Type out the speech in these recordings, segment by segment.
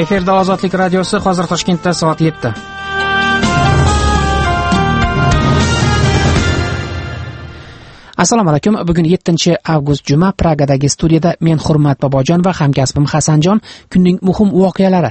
Efirda Ozodlik radiosi, hozir Toshkentda soat 7. Assalomu alaykum. Bugun 7-avgust juma. Pragadagi studiyada men Hurmat Bobojon va hamkasbim Hasanjon. Kunning muhim voqealari.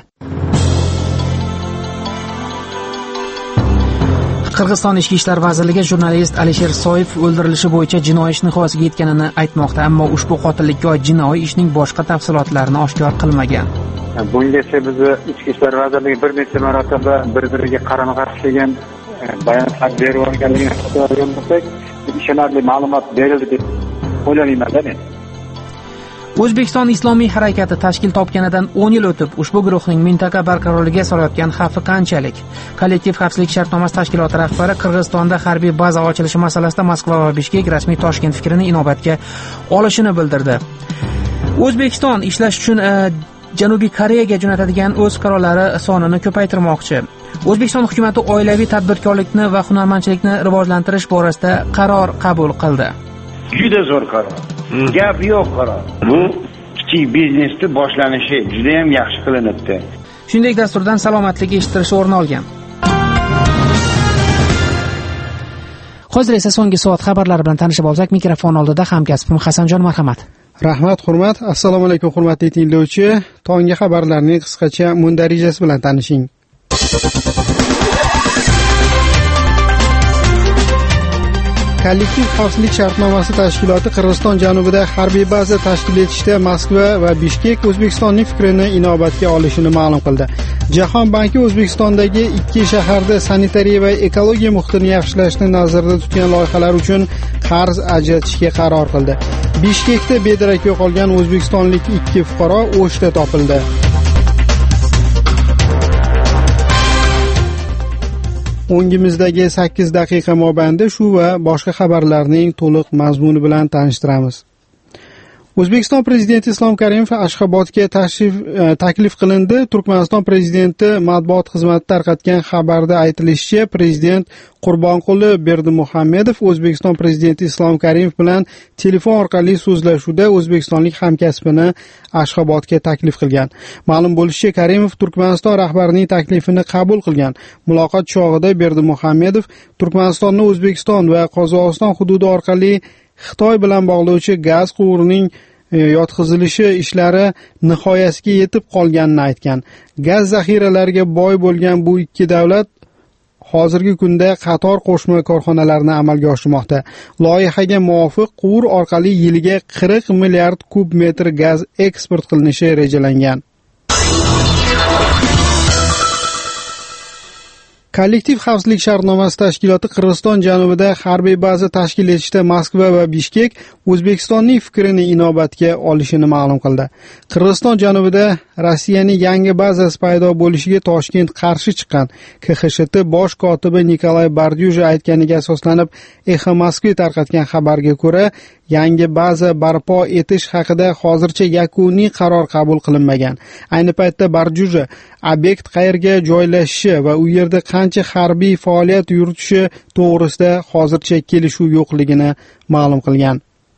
Qirg'iziston Ichki ishlar vazirligi jurnalist Alisher Soyev o'ldirilishi bo'yicha jinoiy ish nihoyasiga yetganini aytmoqda, ammo ushbu qotillikka oid jinoiy ishning boshqa tafsilotlarini oshkor qilmagan. Bungacha biz Ichki ishlar vazirligi bir necha marotaba bir-biriga qarama-qarshi kelgan bayonotlar berib olganligini hisoblasak, ishonarli ma'lumot berildi deb o'ylayman. O'zbekiston Islomiy harakati tashkil topganidan 10 yil o'tib, ushbu guruhning mintaqa barqarorligiga solayotgan xavfi qanchalik? Kollektiv xavfsizlik shartnomasi tashkiloti rahbari Qirg'izistonda harbiy baza ochilishi masalasida Moskva va Bishkek rasmiy Toshkent fikrini inobatga olishini bildirdi. O'zbekiston ishlash uchun Janubiy Koreyaga jo'natadigan o'z fuqarolari sonini ko'paytirmoqchi. O'zbekiston hukumatı oilaviy tadbirkorlikni va hunarmandchilikni rivojlantirish borasida qaror qabul qildi. Juda zo'r qaror. Gap yo'q qaror. Bu kichik biznesni boshlanishi juda ham yaxshi qilinibdi. Shuningdek, dasturdan salomatlik eshittirishi o'rin olgan. Hozir esa so'nggi soat xabarlari bilan tanishib olsak, mikrofon oldida hamkasbim Hasanjon, marhamat. Rahmat, Hurmat. Assalomu alaykum, hurmatli tinglovchi. Tonggi xabarlarning qisqacha mundarijasi bilan tanishing. Kollektiv xavfsizlik shartnomasi tashkiloti Qirg'iziston janubida harbiy baza tashkil etishda Moskva va Bishkek O'zbekistonning fikrini inobatga olishini ma'lum qildi. Jahon banki O'zbekistondagi 2 shaharda sanitariya va ekologiya muhitini yaxshilashni nazarda tutgan loyihalar uchun qarz ajratishga qaror qildi. Bishkekda bedarak yo'qolgan o'zbekistonlik 2 fuqaro O'shda topildi. O'ngimizdagi 8 daqiqa mobaynida shu va boshqa xabarlarning to'liq mazmuni bilan tanishtiramiz. O'zbekiston prezidenti Islom Karimov Ashxobodga taklif qilindi. Turkmaniston prezidenti matbuot xizmati tarqatgan xabarda aytilishicha, prezident Qurbonquli Berdimuhamedov O'zbekiston prezidenti Islom Karimov bilan telefon orqali so'zlashuvda o'zbekistonlik hamkasbini Ashxobodga taklif qilgan. Ma'lum bo'lishicha, Karimov Turkmaniston rahbarining taklifini qabul qilgan. Muloqot chog'ida Berdimuhamedov Turkmanistonni O'zbekiston va Qozog'iston hududi orqali Xitoy bilan bog'lovchi gaz quvurining yotqizilishi ishlari nihoyasiga yetib qolganini aytgan. Gaz zaxiralariga boy bo'lgan bu ikki davlat hozirgi kunda qator qo'shma korxonalarni amalga oshirmoqda. Loyihaga muvofiq quvur orqali yiliga 40 milliard kub metr gaz eksport qilinishi rejalangan. Kollektiv xavfsizlik shartnomasi tashkiloti Qirg'iziston janubida harbiy baza tashkil etishda Moskva va Bishkek O'zbekistonning fikrini inobatga olishini ma'lum qildi. Qirg'iziston janubida Rossiyaning yangi bazasi paydo bo'lishiga Toshkent qarshi chiqqan. KXSHT bosh kotibi Nikolay Bardyuja aytganiga asoslanib, Exa Moskva tarqatgan xabarga ko'ra, yangi baza barpo etish haqida hozircha yakuniy qaror qabul qilinmagan. Ayni paytda Bardyuja obyekt qayerga joylashishi va u yerda qancha harbiy faoliyat yuritishi to'g'risida hozircha kelishuv yo'qligini ma'lum qilgan.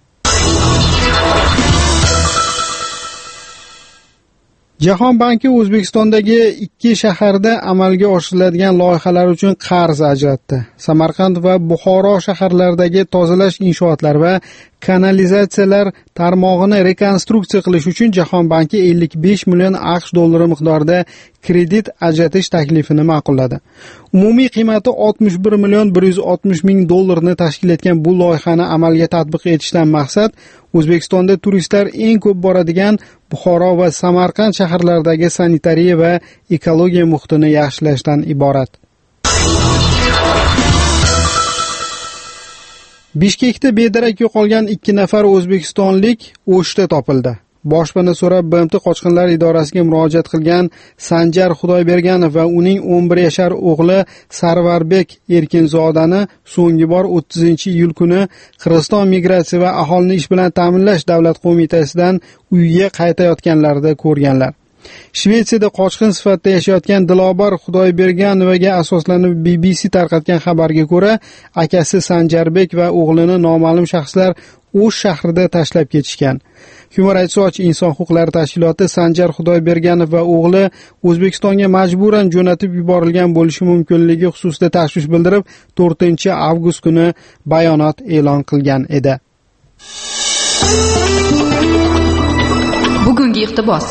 Jahon banki O'zbekistondagi 2 shaharda amalga oshiriladigan loyihalar uchun qarz ajratdi. Samarqand va Buxoro shaharlaridagi tozalash inshootlari va kanalizatsiyalar tarmog'ini rekonstruksiya qilish uchun Jahon banki 55 million AQSh dollari miqdorida kredit ajratish taklifini ma'qulladi. Umumiy qiymati 61 million 160 ming dollarni tashkil etgan bu loyihani amalga tatbiq etishdan maqsad O'zbekistonda turistlar eng ko'p boradigan Buxoro va Samarqand shaharlaridagi sanitariya va ekologiya muhitini yaxshilashdan iborat. Bishkekda bedarak yo'qolgan 2 nafar o'zbekistonlik O'shda topildi. Boshpana so'rab BMT qochqinlar idorasiga murojaat qilgan Sanjar Xudoyberganov va uning 11 yashar o'g'li Sarvarbek Erkinzodani so'nggi bor 30-iyul kuni Qirg'iziston migratsiya va aholini ish bilan ta'minlash davlat qo'mitasidan uyiga qaytayotganlarida ko'rganlar. Shvetsiyada qochqin sifatida yashayotgan Dilobar Xudoyberganovaga asoslanib BBC tarqatgan xabarga ko'ra, akasi Sanjarbek va o'g'lini noma'lum shaxslar O'sh shahrida tashlab ketishgan. Human Rights Watch inson huquqlari tashkiloti Sanjar Xudoyberganov va o'g'li O'zbekistonga majburan jo'natib yuborilgan bo'lishi mumkinligi xususida tashvish bildirib, 4-avgust kuni bayonot e'lon qilgan edi. Bugungi iqtibos.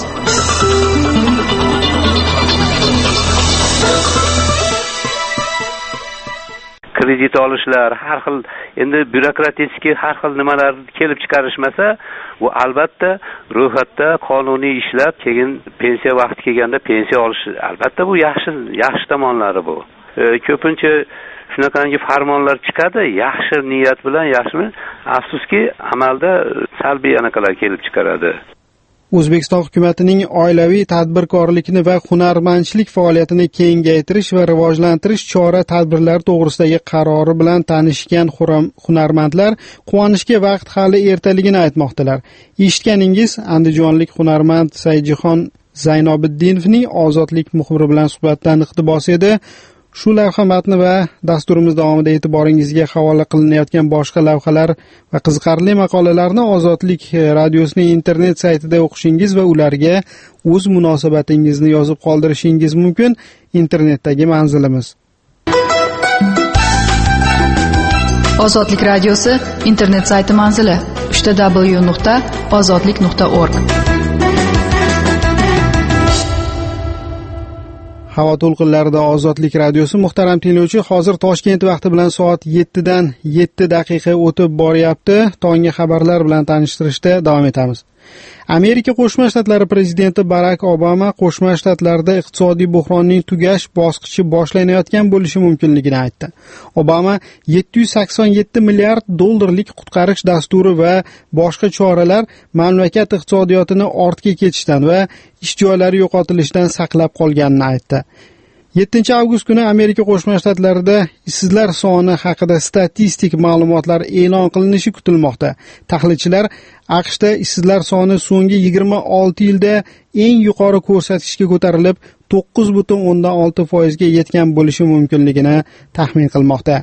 Kredit olishlar, har xil endi byurokratik har xil nimalar kelib chiqarishmasa, u albatta ro'yxatda qonuniy ishlab, keyin pensiya vaqti kelganda pensiya olish, albatta bu yaxshi tomonlari bu. Ko'pincha shunaqangi farmonlar chiqadi, yaxshi niyat bilan, yaxshimi? Afsuski, amalda salbiy anaqalar kelib chiqaradi. O'zbekiston hukumatining oilaviy tadbirkorlikni va hunarmandchilik faoliyatini kengaytirish va rivojlantirish chora-tadbirlari to'g'risidagi qarori bilan tanishgan hunarmandlar quvonishga vaqt hali ertaligini aytmoqdalar. Eshitganingiz andijonlik hunarmand Saidjihon Zaynobiddinovning Ozodlik muxbiri bilan suhbatdan iqtibos edi. Shu lavha matni va dasturimiz davomida e'tiboringizga havola qilinayotgan boshqa lavhalar va qiziqarli maqolalarni Ozodlik radiosining internet saytida o'qishingiz va ularga o'z munosabatingizni yozib qoldirishingiz mumkin. Internetdagi manzilimiz. Ozodlik radiosi internet sayti manzili www.ozodlik.org. Havo to'lqinlarida Ozodlik radiosi. Muhtaram tinglovchi, hozir Toshkent vaqti bilan soat 7dan 7 daqiqa o'tib boryapti. Tonggi xabarlar bilan tanishtirishda davom etamiz. Amerika Qo'shma Shtatlari prezidenti Barak Obama Qo'shma Shtatlarda iqtisodiy buhronning tugash bosqichi boshlanayotgan bo'lishi mumkinligini aytdi. Obama 787 milliard dollarlik qutqarish dasturi va boshqa choralar mamlakat iqtisodiyotini ortga ketishdan va ish joylari yo'qotilishidan saqlab qolganini aytdi. 7-avgust kuni Amerika Qo'shma Shtatlarida ishsizlar soni haqida statistik ma'lumotlar e'lon qilinishi kutilmoqda. Tahlilchilar AQShda ishsizlar soni so'nggi 26 yilda eng yuqori ko'rsatkichga ko'tarilib, 9.6% ga yetgan bo'lishi mumkinligini taxmin qilmoqda.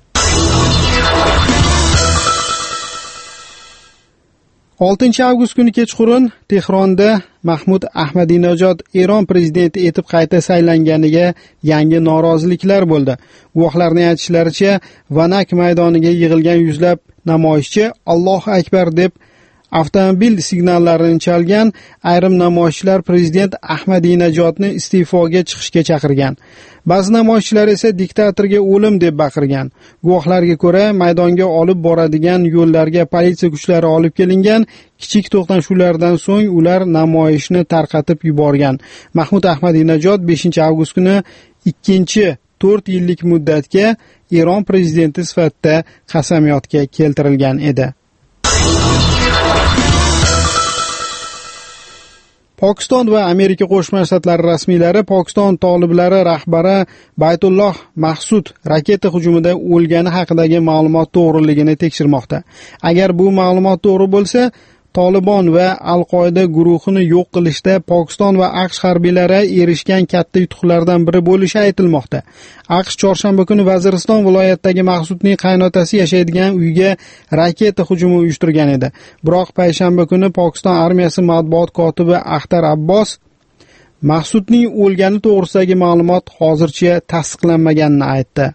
Avgust kuni kechqurun Tehronda Mahmud Ahmadinejod Eron prezidenti etib qayta saylanganiga yangi noroziliklar bo'ldi. Guvohlarning aytishlaricha, Vanak maydoniga yig'ilgan yuzlab namoyishchi Allohu akbar deb avtomobil signallarini chalgan. Ayrim namoyishchilar prezident Ahmadinejodni iste'foga chiqishga chaqirgan. Ba'zi namoyishchilar esa diktatorga o'lim deb baqirgan. Guvohlarga ko'ra, maydonga olib boradigan yo'llarga politsiya kuchlari olib kelingan. Kichik to'qnashuvlardan so'ng ular namoyishni tarqatib yuborgan. Mahmud Ahmadinejod 5-avgust kuni 4 yillik muddatga Eron prezidenti sifatida qasamyodga keltirilgan edi. Pokiston va Amerika Qo'shma Shtatlari rasmiylari Pokiston toliblari rahbari Baytulloh Mahsud raketa hujumida o'lgani haqidagi ma'lumot to'g'riligini tekshirmoqda. Agar bu ma'lumot to'g'ri bo'lsa, Tolibon va Al-Qoida guruhini yo'q qilishda Pokiston va AQSh harbiylari erishgan katta yutuqlardan biri bo'lishi aytilmoqda. AQSh chorshanba kuni Vaziriston viloyatidagi Mahsudning qaynotasi yashaydigan uyga raketa hujumi uyushtirgan edi. Biroq payshanba kuni Pokiston armiyasi matbuot kotibi Axtar Abbos Mahsudning o'lgani to'g'risidagi ma'lumot hozircha tasdiqlanmaganini aytdi.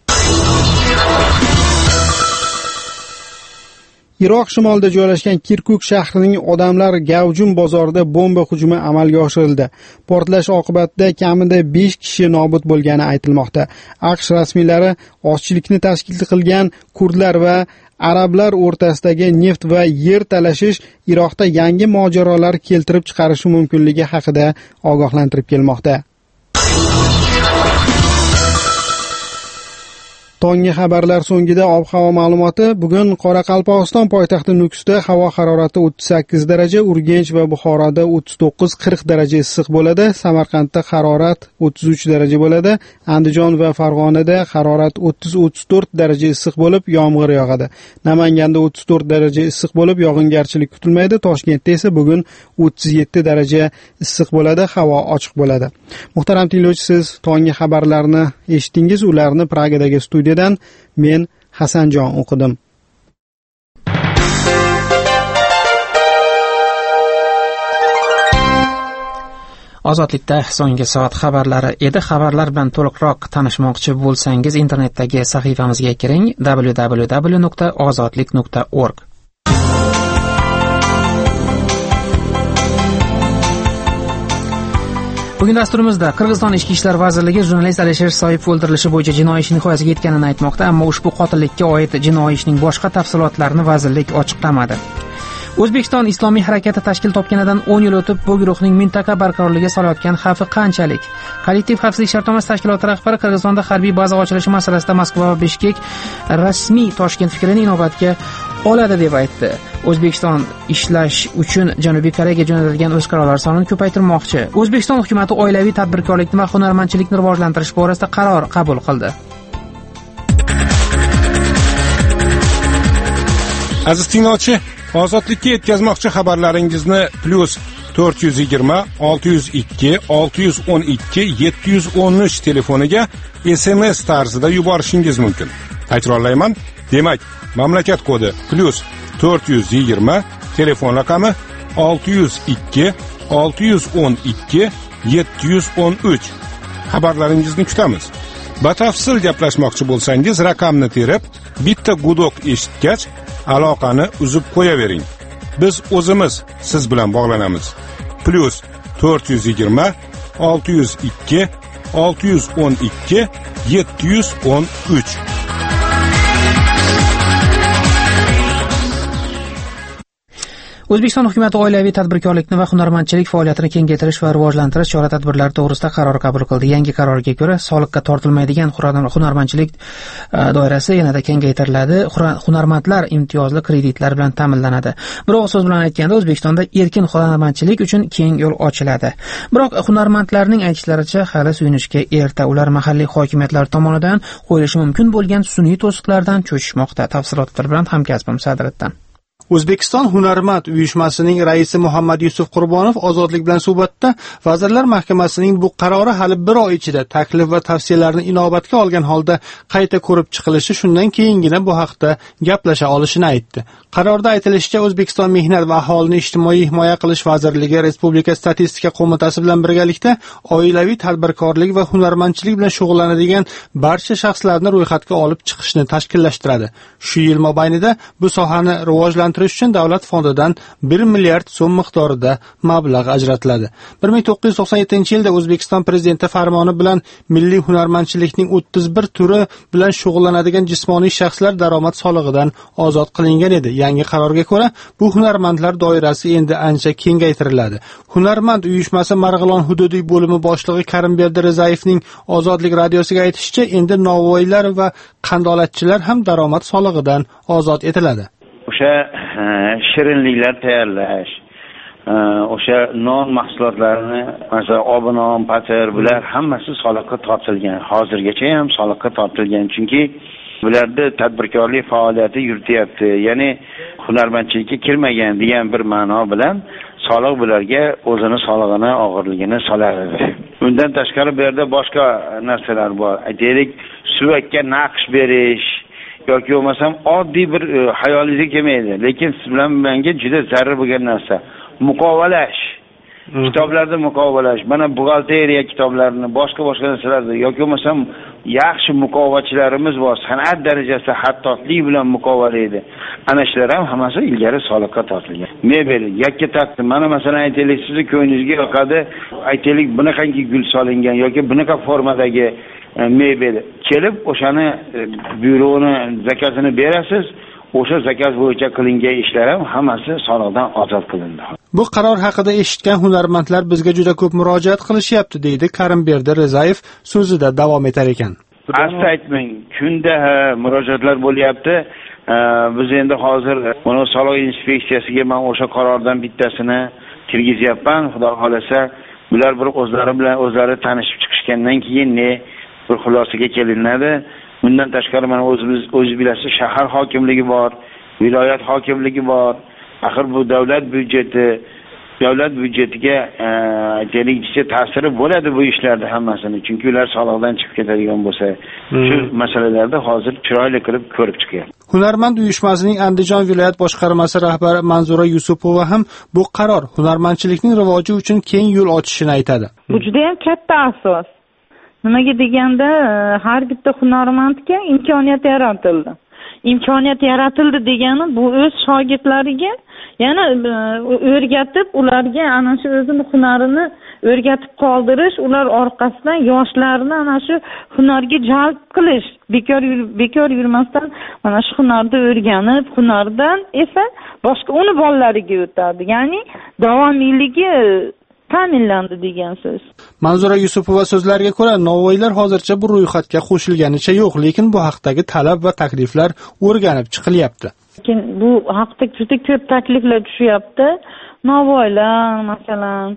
Iroq shimolida joylashgan Kirkuk shahrining odamlar gavjum bozorida bomba hujumi amalga oshirildi. Portlash oqibatida kamida 5 kishi nobud bo'lgani aytilmoqda. AQSh rasmiylari ozchilikni tashkil qilgan kurdlar va arablar o'rtasidagi neft va yer talashish Iroqda yangi mojarolar keltirib chiqarishi mumkinligi haqida ogohlantirib kelmoqda. Tonggi xabarlar so'ngida ob-havo ma'lumoti. Bugun Qoraqalpog'iston poytaxti Nukusda havo harorati 38 daraja, Urganch va Buxoroda 39-40 daraja issiq bo'ladi. Samarqandda harorat 33 daraja bo'ladi. Andijon va Farg'onada harorat 30-34 daraja issiq bo'lib, yomg'ir yog'adi. Namanganda 34 daraja issiq bo'lib, yog'ingarchilik kutilmaydi. Toshkentda esa bugun 37 daraja issiq bo'ladi, havo ochiq bo'ladi. Muhtaram tinglovchi, siz tonggi xabarlarni eshitdingiz. Ularni Pragadagi studiyadan men Hasanjon o'qidim. Ozodlikda so'nggi soat xabarlari edi. Xabarlar bilan to'liqroq tanishmoqchi bo'lsangiz, internetdagi sahifamizga kiring: www.ozodlik.org. Bugun dasturimizda Qirg'iziston Ichki ishlar vazirligi jurnalist Alisher Soipov o'ldirilishi bo'yicha jinoiy ishning nihoyasiga yetganini aytmoqda, ammo ushbu qotillikka oid jinoiy ishning boshqa tafsilotlarini vazirlik ochiqlamadi. O'zbekiston Islomiy harakati tashkil topganidan 10 yil o'tib, bu guruhning mintaqa barqarorligiga solayotgan xavfi qanchalik? Kollektiv xavfsizlik shartnomasi tashkiloti rahbari Qirg'izistonda harbiy baza ochilishi masalasida Moskva va Bishkek rasmiy Toshkent fikrini inobatga oladi deb aytdi. O'zbekiston ishlash uchun Janubiy Koreyaga jo'natilgan o'zgarolar sonini ko'paytirmoqchi. O'zbekiston hukumati oilaviy tadbirkorlikni va hunarmandchilikni rivojlantirish borasida qaror qabul qildi. Aziz tinglovchi, ozodlikka yetkazmoqchi xabarlaringizni +420 602 612 713 telefoniga SMS tarzida yuborishingiz mumkin. Takrorlayman, demak, mamlakat kodi +420, telefon raqami 602 612 713. Xabarlaringizni kutamiz. Batafsil gaplashmoqchi bo'lsangiz, raqamni terib, bitta gudok eshitgach, aloqani uzib qo'yavering. Biz o'zimiz siz bilan bog'lanamiz. +420 602 612 713. O'zbekiston hukumati oilaviy tadbirkorlikni va hunarmandchilik faoliyatini kengaytirish va rivojlantirish chora-tadbirlari to'g'risida qaror qabul qildi. Yangi qarorga ko'ra, soliqqa tortilmaydigan hunarmandchilik doirasi yanada kengaytiriladi. Hunarmandlar imtiyozli kreditlar bilan ta'minlanadi. Biroq so'z bilan aytganda, O'zbekistonda erkin hunarmandchilik uchun keng yo'l ochiladi. Biroq hunarmandlarning aytishlaricha, hali suyunishga erta. Ular mahalliy hokimiyatlar tomonidan qo'yilishi mumkin bo'lgan sun'iy to'siqlardan cho'chishmoqda. Tafsilotlar bilan hamkasbim Sadriddin. O'zbekiston Hunarmand uyushmasining raisi Muhammad Yusuf Qurbonov Ozodlik bilan suhbatda Vazirlar Mahkamasining bu qarori hali bir oy ichida taklif va tavsiyalarni inobatga olgan holda qayta ko'rib chiqilishi, shundan keyingina bu haqda gaplasha olishini aytdi. Qarorda aytilishicha, O'zbekiston Mehnat va aholini ijtimoiy himoya qilish vazirligi Respublika statistika qo'mitasi bilan birgalikda oilaviy tadbirkorlik va hunarmandchilik bilan shug'ullanadigan barcha shaxslarni ro'yxatga olib chiqishni tashkillashtiradi. Shu yil mobaynida bu sohani rivojlantirish uchun davlat fondidan 1 milliard so'm miqdorida mablag' ajratiladi. 1997-yilda O'zbekiston prezidenti farmoni bilan milliy hunarmandchilikning 31 turi bilan shug'ullanadigan jismoniy shaxslar daromad solig'idan ozod qilingan edi. Yangi qarorga ko'ra, bu hunarmandlar doirasi endi ancha kengaytiriladi. Hunarmand uyushmasi Marg'ilon hududiy bo'limi boshlig'i Karimberdi Rizayevning Ozodlik radiosiga aytishicha, endi novvoylar va qandolatchilar ham daromad solig'idan ozod etiladi. O'sha shirinliklar tayyorlash, o'sha non mahsulotlarini, masalan, obinon, patir, bular hammasi soliqqa tortilgan. Hozirgacha ham soliqqa tortilgan, chunki bularda tadbirkorlik faoliyati yurityapti. Ya'ni hunarmandchilikka kirmagan degan bir ma'no bilan soliq bularga o'zini solig'ini, og'irligini soladi. Undan tashqari bu yerda boshqa narsalar bor. Aytaylik, suvakka naqsh berish yoki bo'lmasam oddiy bir hayolingizga kelmaydi, lekin siz bilan menga juda zarur bo'lgan narsa muqovalash. Kitoblarda muqovalash, mana buxgalteriya kitoblarini, boshqa narsalarni yoki bo'lmasam yaxshi muqovachilarimiz bor, san'at darajasida xattotlik bilan muqovalaydi. Ana shular ham hammasi ilgari soliqqa tortilgan. Mebel, yakka taqdim. Mana masalan aytaylik, sizni ko'nglingizga yoqadi, aytaylik bunaqangi gul solingan yoki bunaqa formadagi mebel kelib, o'shani byuroni zakazini berasiz. O'sha zakaz bo'yicha qilingan ishlar ham hammasi soliqdan ozod qilindi. Bu qaror haqida eshitgan hunarmandlar bizga juda ko'p murojaat qilishyapti, deydi Karimberdi Rizayev so'zida davom etar ekan. Asta aytmang, kunda murojaatlar bo'lyapti. Biz endi hozir mana soliq inspeksiyasiga men o'sha qarordan bittasini kirgizyapman. Xudo xolasa, bular bir o'zlari bilan o'zlari tanishib chiqishgandan keyin bir xulosaga kelinadi. Bundan tashqari mana o'z bilasiz shahar hokimligi bor, viloyat hokimligi bor. Axir bu davlat byudjetiga aytaylikcha ta'siri bo'ladi bu ishlarda hammasini. Chunki ular soliqdan chiqib ketadigan bo'lsa, shu masalalarda hozir chiroyli qilib ko'rib chiqyapti. Hunarmand uyushmasining Andijon viloyat boshqarmasi rahbari Manzura Yusupova ham bu qaror hunarmandchilikning rivoji uchun keng yo'l ochishini aytadi. Bu juda ham katta asos. Nimaga deganda, har bitta hunarmandga imkoniyat yaratildi. Imkoniyat yaratildi degani bu o'z shogirdlariga yana o'rgatib, ularga ana shu o'zini hunarini o'rgatib qoldirish, ular orqasidan yoshlarni ana shu hunarga jalb qilish, bekor yurmasdan mana shu hunarni o'rganib, hunardan esa boshqa uni bolalariga o'tadi. Ya'ni davomiyligi ta'minlandi degan so'z. Manzura Yusupova so'zlariga ko'ra, Navoiylar hozircha bu ro'yxatga qo'shilganicha yo'q, lekin bu haqdagi talab va takliflar o'rganib chiqilyapti. Lekin bu haqda juda ko'p takliflar tushyapti. Navoiylar, masalan,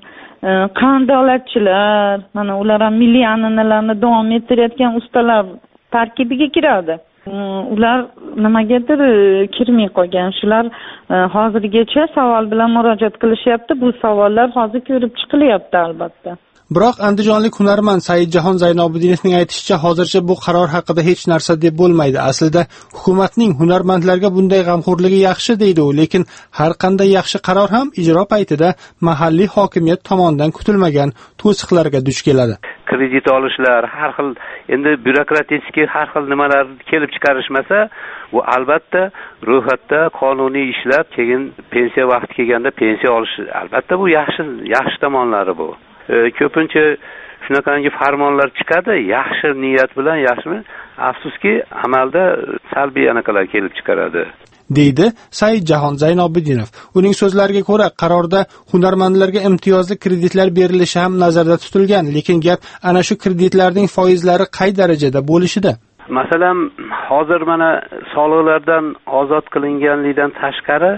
qandolatchilar, mana ular ham milliy an'analarni davom ettirayotgan ustalar tarkibiga kiradi. Ular nimagadir kirmay qolgan. Shular hozirgacha savol bilan murojaat qilishyapti. Bu savollar hozir ko'rib chiqilyapti albatta. Biroq andijonlik hunarmand Saidjahon Zaynobiddinovning aytishicha, hozircha bu qaror haqida hech narsa deb bo'lmaydi. Aslida hukumatning hunarmandlarga bunday g'amxo'rligi yaxshi deydi u, lekin har qanday yaxshi qaror ham ijro paytida mahalliy hokimiyat tomonidan kutilmagan to'siqlarga duch keladi. Kredit olishlar, har xil endi byurokratik har xil nimalar kelib chiqarishmasa, bu albatta ro'yxatda qonuniy ishlab, keyin pensiya vaqti kelganda pensiya olish, albatta bu yaxshi tomonlari bu. Ko'pincha shunaqangi farmonlar chiqadi, yaxshi niyat bilan, yaxshimi? Afsuski, amalda salbiy anaqalar kelib chiqaradi. deydi Saidjahon Zaynobidinov. Uning so'zlariga ko'ra, qarorda hunarmandlarga imtiyozli kreditlar berilishi ham nazarda tutilgan, lekin gap ana shu kreditlarning foizlari qay darajada bo'lishida. Masalan, hozir mana soliqlardan ozod qilinganlikdan tashqari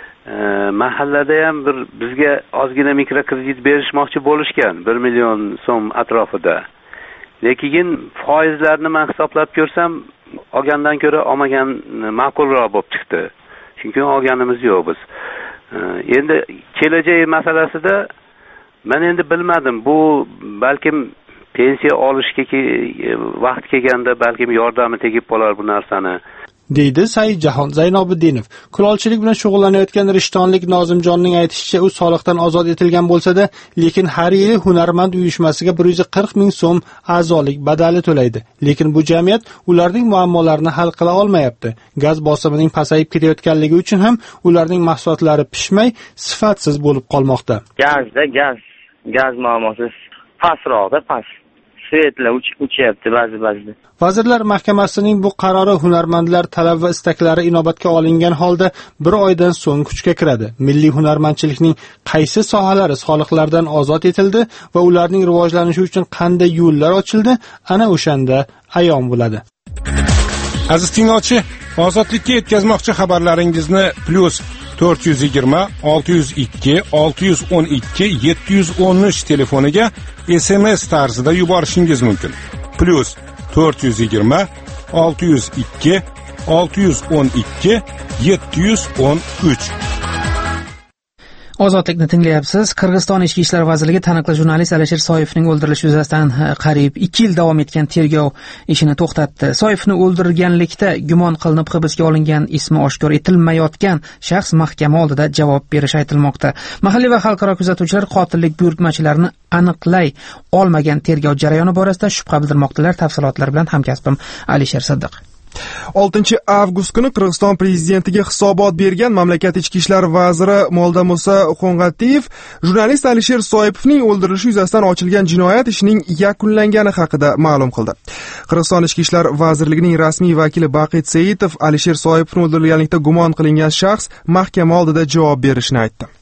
mahallada ham bizga ozgina mikrokredit berishmoqchi bo'lishgan, 1 million so'm atrofida. Lekin foizlarni men hisoblab ko'rsam, olgandan ko'ra olmagan ma'qulroq bo'lib chiqdi. Chunki olganimiz yo'q biz. Endi kelajak masalasida men endi bilmadim, bu balkim pensiya olishga vaqt kelganda balkim yordami tegib qolar bu narsani. deydi Saidjahon Zaynobidinov. Kulolchilik bilan shug'ullanayotgan rishtonlik Nozimjonning aytishicha, u soliqdan ozod etilgan bo'lsa-da, lekin har yili hunarmand uyushmasiga 140 ming so'm a'zolik badali to'laydi. Lekin bu jamiyat ularning muammolarini hal qila olmayapti. Gaz bosimining pasayib ketayotganligi uchun ham ularning mahsulotlari pishmay, sifatsiz bo'lib qolmoqda. Gaz muammosi pastroqda past. Svetlar uchyapti ba'zida. Vazirlar Mahkamasining bu qarori hunarmandlar talab va istaklari inobatga olingan holda 1 oydan so'ng kuchga kiradi. Milliy hunarmandchilikning qaysi sohalari soliqlardan ozod etildi va ularning rivojlanishi uchun qanday yo'llar ochildi, ana o'shanda ayon bo'ladi. Aziz tinglovchi, ozodlikka yetkazmoqchi xabarlaringizni +420 602 612 713 telefoniga SMS tarzida yuborishingiz mumkin. +420 602 612 713. Ozodlikni tinglayapsiz. Qirg'iziston Ichki ishlar vazirligi taniqli jurnalist Alisher Soyevning o'ldirilishi yuzasidan qariyb 2 yil davom etgan tergov ishini to'xtatdi. Soyevni o'ldirganlikda gumon qilinib hibsga olingan, ismi oshkor etilmayotgan shaxs mahkama oldida javob berishi aytilmoqda. Mahalliy va xalqaro kuzatuvchilar qotillik buyurtmachilarini aniqlay olmagan tergov jarayoni borasida shubha bildirmoqdalar. Tafsilotlar bilan hamkasbim Alisher Siddiq. 6 avgust kuni Qirg'iziston prezidentiga hisobot bergan mamlakat ichki ishlar vaziri Moldamusa Xong'atiyev jurnalist Alisher Soyevning o'ldirilishi yuzasidan ochilgan jinoyat ishining yakunlangani haqida ma'lum qildi. Qirg'iziston ichki ishlar vazirligining rasmiy vakili Baqit Seitov Alisher Soyevning o'ldirilganlikda gumon qilingan shaxs mahkama oldida javob berishini aytdi.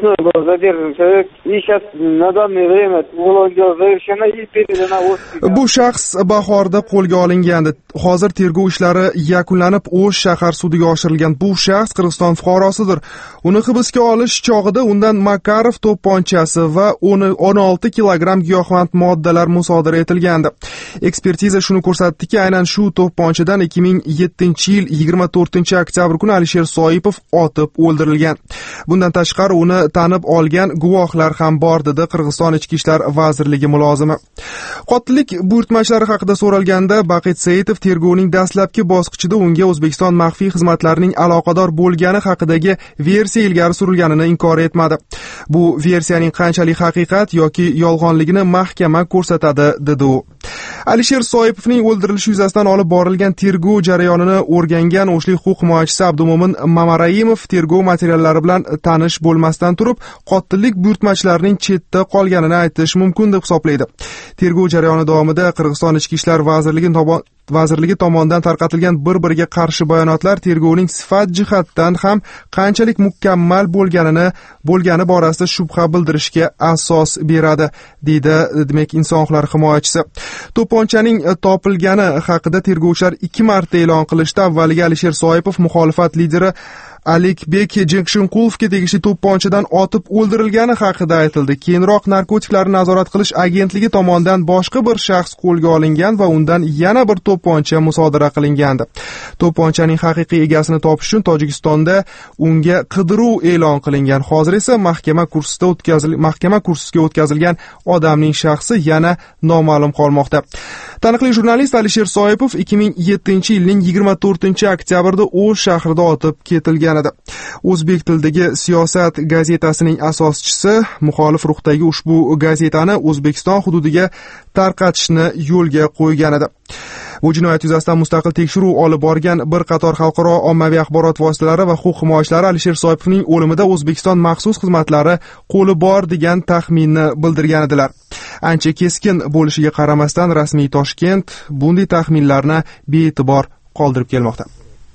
задержан человек и сейчас на данное время уголовное завершено и передано в госпиталь. Bu shaxs bahorda qo'lga olingandi. Hozir tergov ishlari yakunlanib, O'sh shahar sudiga oshirilgan. Bu shaxs Qirg'iziston fuqarosidir. Uni hibsga olish chog'ida undan Makarov to'pponchasi va 16 kilogramm giyohvand moddalar musodara etilgandi. Ekspertiza shuni ko'rsatdiki, aynan shu to'pponchadan 2007-yil 24-oktyabr kuni Alisher Soipov otib o'ldirilgan. Bundan tashqari uni tanib olgan guvohlar ham bor, dedi Qirg'iziston Ichki ishlar vazirligi mulozimi. Qotillik buyurtmachlari haqida so'ralganda Baqit Saitov tergovning dastlabki bosqichida unga O'zbekiston maxfiy xizmatlarining aloqador bo'lgani haqidagi versiya ilgari surilganini inkor etmadi. Bu versiyaning qanchalik haqiqat yoki yolg'onligini mahkama ko'rsatadi, dedi u. Alisher Soipovning o'ldirilishi yuzasidan olib borilgan tergov jarayonini o'rgangan O'shlik huquq himoyachisi Abdumo'min Mamaraimov tergov materiallari bilan tanish bo'lmasdan turib, qotillik buyurtmachlarining chetda qolganini aytish mumkin deb hisoblaydi. Tergov jarayoni davomida Qirg'iziston Ichki ishlar vazirligi tomonidan tarqatilgan bir-biriga qarshi bayonotlar tergovning sifat jihatdan ham qanchalik mukammal bo'lgani borasida shubha bildirishga asos beradi, deydi demak inson huquqlari himoyachisi. To'pponchaning topilgani haqida tergovchilar 2 marta e'lon qilishdi. Avvaliga Alisher Soipov muxolifat lideri Alikbek Jekshinqulovga tegishli to'pponchadan otib o'ldirilgani haqida aytildi. Keyinroq narkotiklarni nazorat qilish agentligi tomonidan boshqa bir shaxs qo'lga olingan va undan yana bir to'pponcha musodara qilingandi. To'pponchaning haqiqiy egasini topish uchun Tojikistonda unga qidiruv e'lon qilingan. Hozir esa mahkama kursiga o'tkazilgan odamning shaxsi yana noma'lum qolmoqda. Taniqli jurnalist Alisher Soipov 2007-yilning 24-oktyabrda O'sh shahrida otib ketilgan. O'zbek tilidagi Siyosat gazetasining asoschisi muxolif ruhdagi ushbu gazetani O'zbekiston hududiga tarqatishni yo'lga qo'ygan edi. Bu jinoyat yuzasidan mustaqil tekshiruv olib borgan bir qator xalqaro ommaviy axborot vositalari va huquq himoyachilari Alisher Soipovning o'limida O'zbekiston maxsus xizmatlari qo'li bor degan taxminni bildirgan edilar. Ancha keskin bo'lishiga qaramasdan rasmiy Toshkent bunday taxminlarni bee'tibor qoldirib kelmoqda.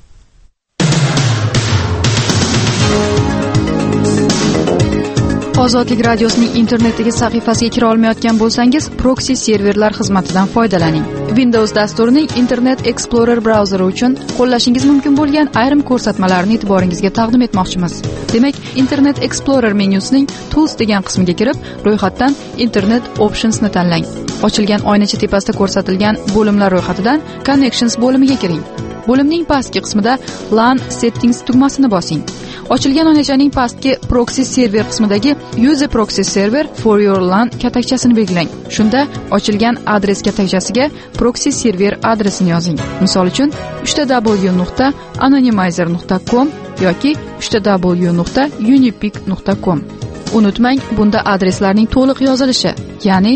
Ozodlik radiosining internetdagi sahifasiga kira olmayotgan bo'lsangiz, proxy serverlar xizmatidan foydalaning. Windows dasturining Internet Explorer brauzeri uchun qo'llashingiz mumkin bo'lgan ayrim ko'rsatmalarni e'tiboringizga taqdim etmoqchimiz. Demak, Internet Explorer menyusining Tools degan qismiga kirib, ro'yxatdan Internet Options ni tanlang. Ochilgan oynacha tepasida ko'rsatilgan bo'limlar ro'yxatidan Connections bo'limiga kiring. Bo'limning pastki qismida LAN Settings tugmasini bosing. Ochilgan oynachaning pastki proxy server qismidagi Use a proxy server for your LAN katakchasini belgilang. Shunda ochilgan adres katakchasiga proxy server adresini yozing. Misol uchun www.anonymizer.com yoki www.unipic.com. Unutmang, bunda adreslarning to'liq yozilishi, ya'ni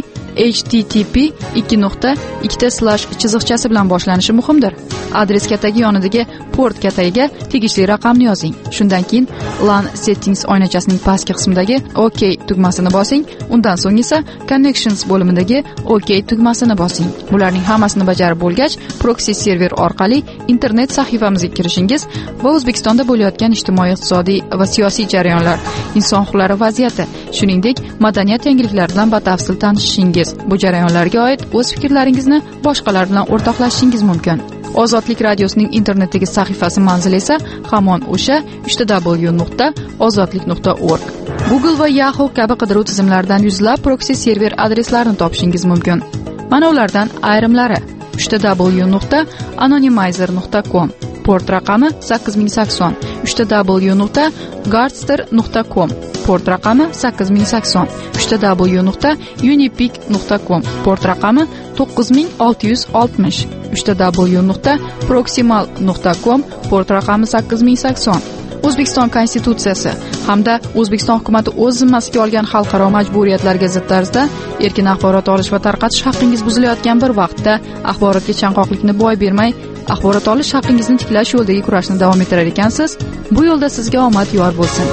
http://chiziqchasi bilan boshlanishi muhimdir. Adres katagi yonidagi port katagiga tegishli raqamni yozing. Shundan keyin LAN Settings oynachasining pastki qismidagi OK tugmasini bosing. Undan so'ng esa Connections bo'limidagi OK tugmasini bosing. Bularning hammasini bajarib bo'lgach, proxy server orqali internet sahifamizga kirishingiz va O'zbekistonda bo'layotgan ijtimoiy, iqtisodiy va siyosiy jarayonlar, inson huquqlari vaziyati, shuningdek madaniyat yangiliklaridan batafsil tanishishingiz, bu jarayonlarga oid o'z fikrlaringizni boshqalar bilan o'rtoqlashishingiz mumkin. Ozodlik radiosining internetdagi sahifasi manzili esa hamon o'sha www.ozodlik.org. Google va Yahoo kabi qidiruv tizimlaridan yuzlab proxy server adreslarini topishingiz mumkin. Mana ulardan ayrimlari: www.anonymizer.com, port raqami 8080, www.gardster.com, port raqami 8080, www.unipic.com, port raqami 9660, www.proximal.com, port raqami 8080. O'zbekiston Konstitutsiyasi hamda O'zbekiston hukuomati o'z zimmasiga olgan xalqaro majburiyatlarga zid tarzda erkin axborot olish va tarqatish haqqingiz buzilayotgan bir vaqtda axborotga chanqoqlikni boy bermay, axborot olish haqqingizni tiklash yo'lidagi kurashni davom ettirar ekansiz. Bu yo'lda sizga omad yor bo'lsin.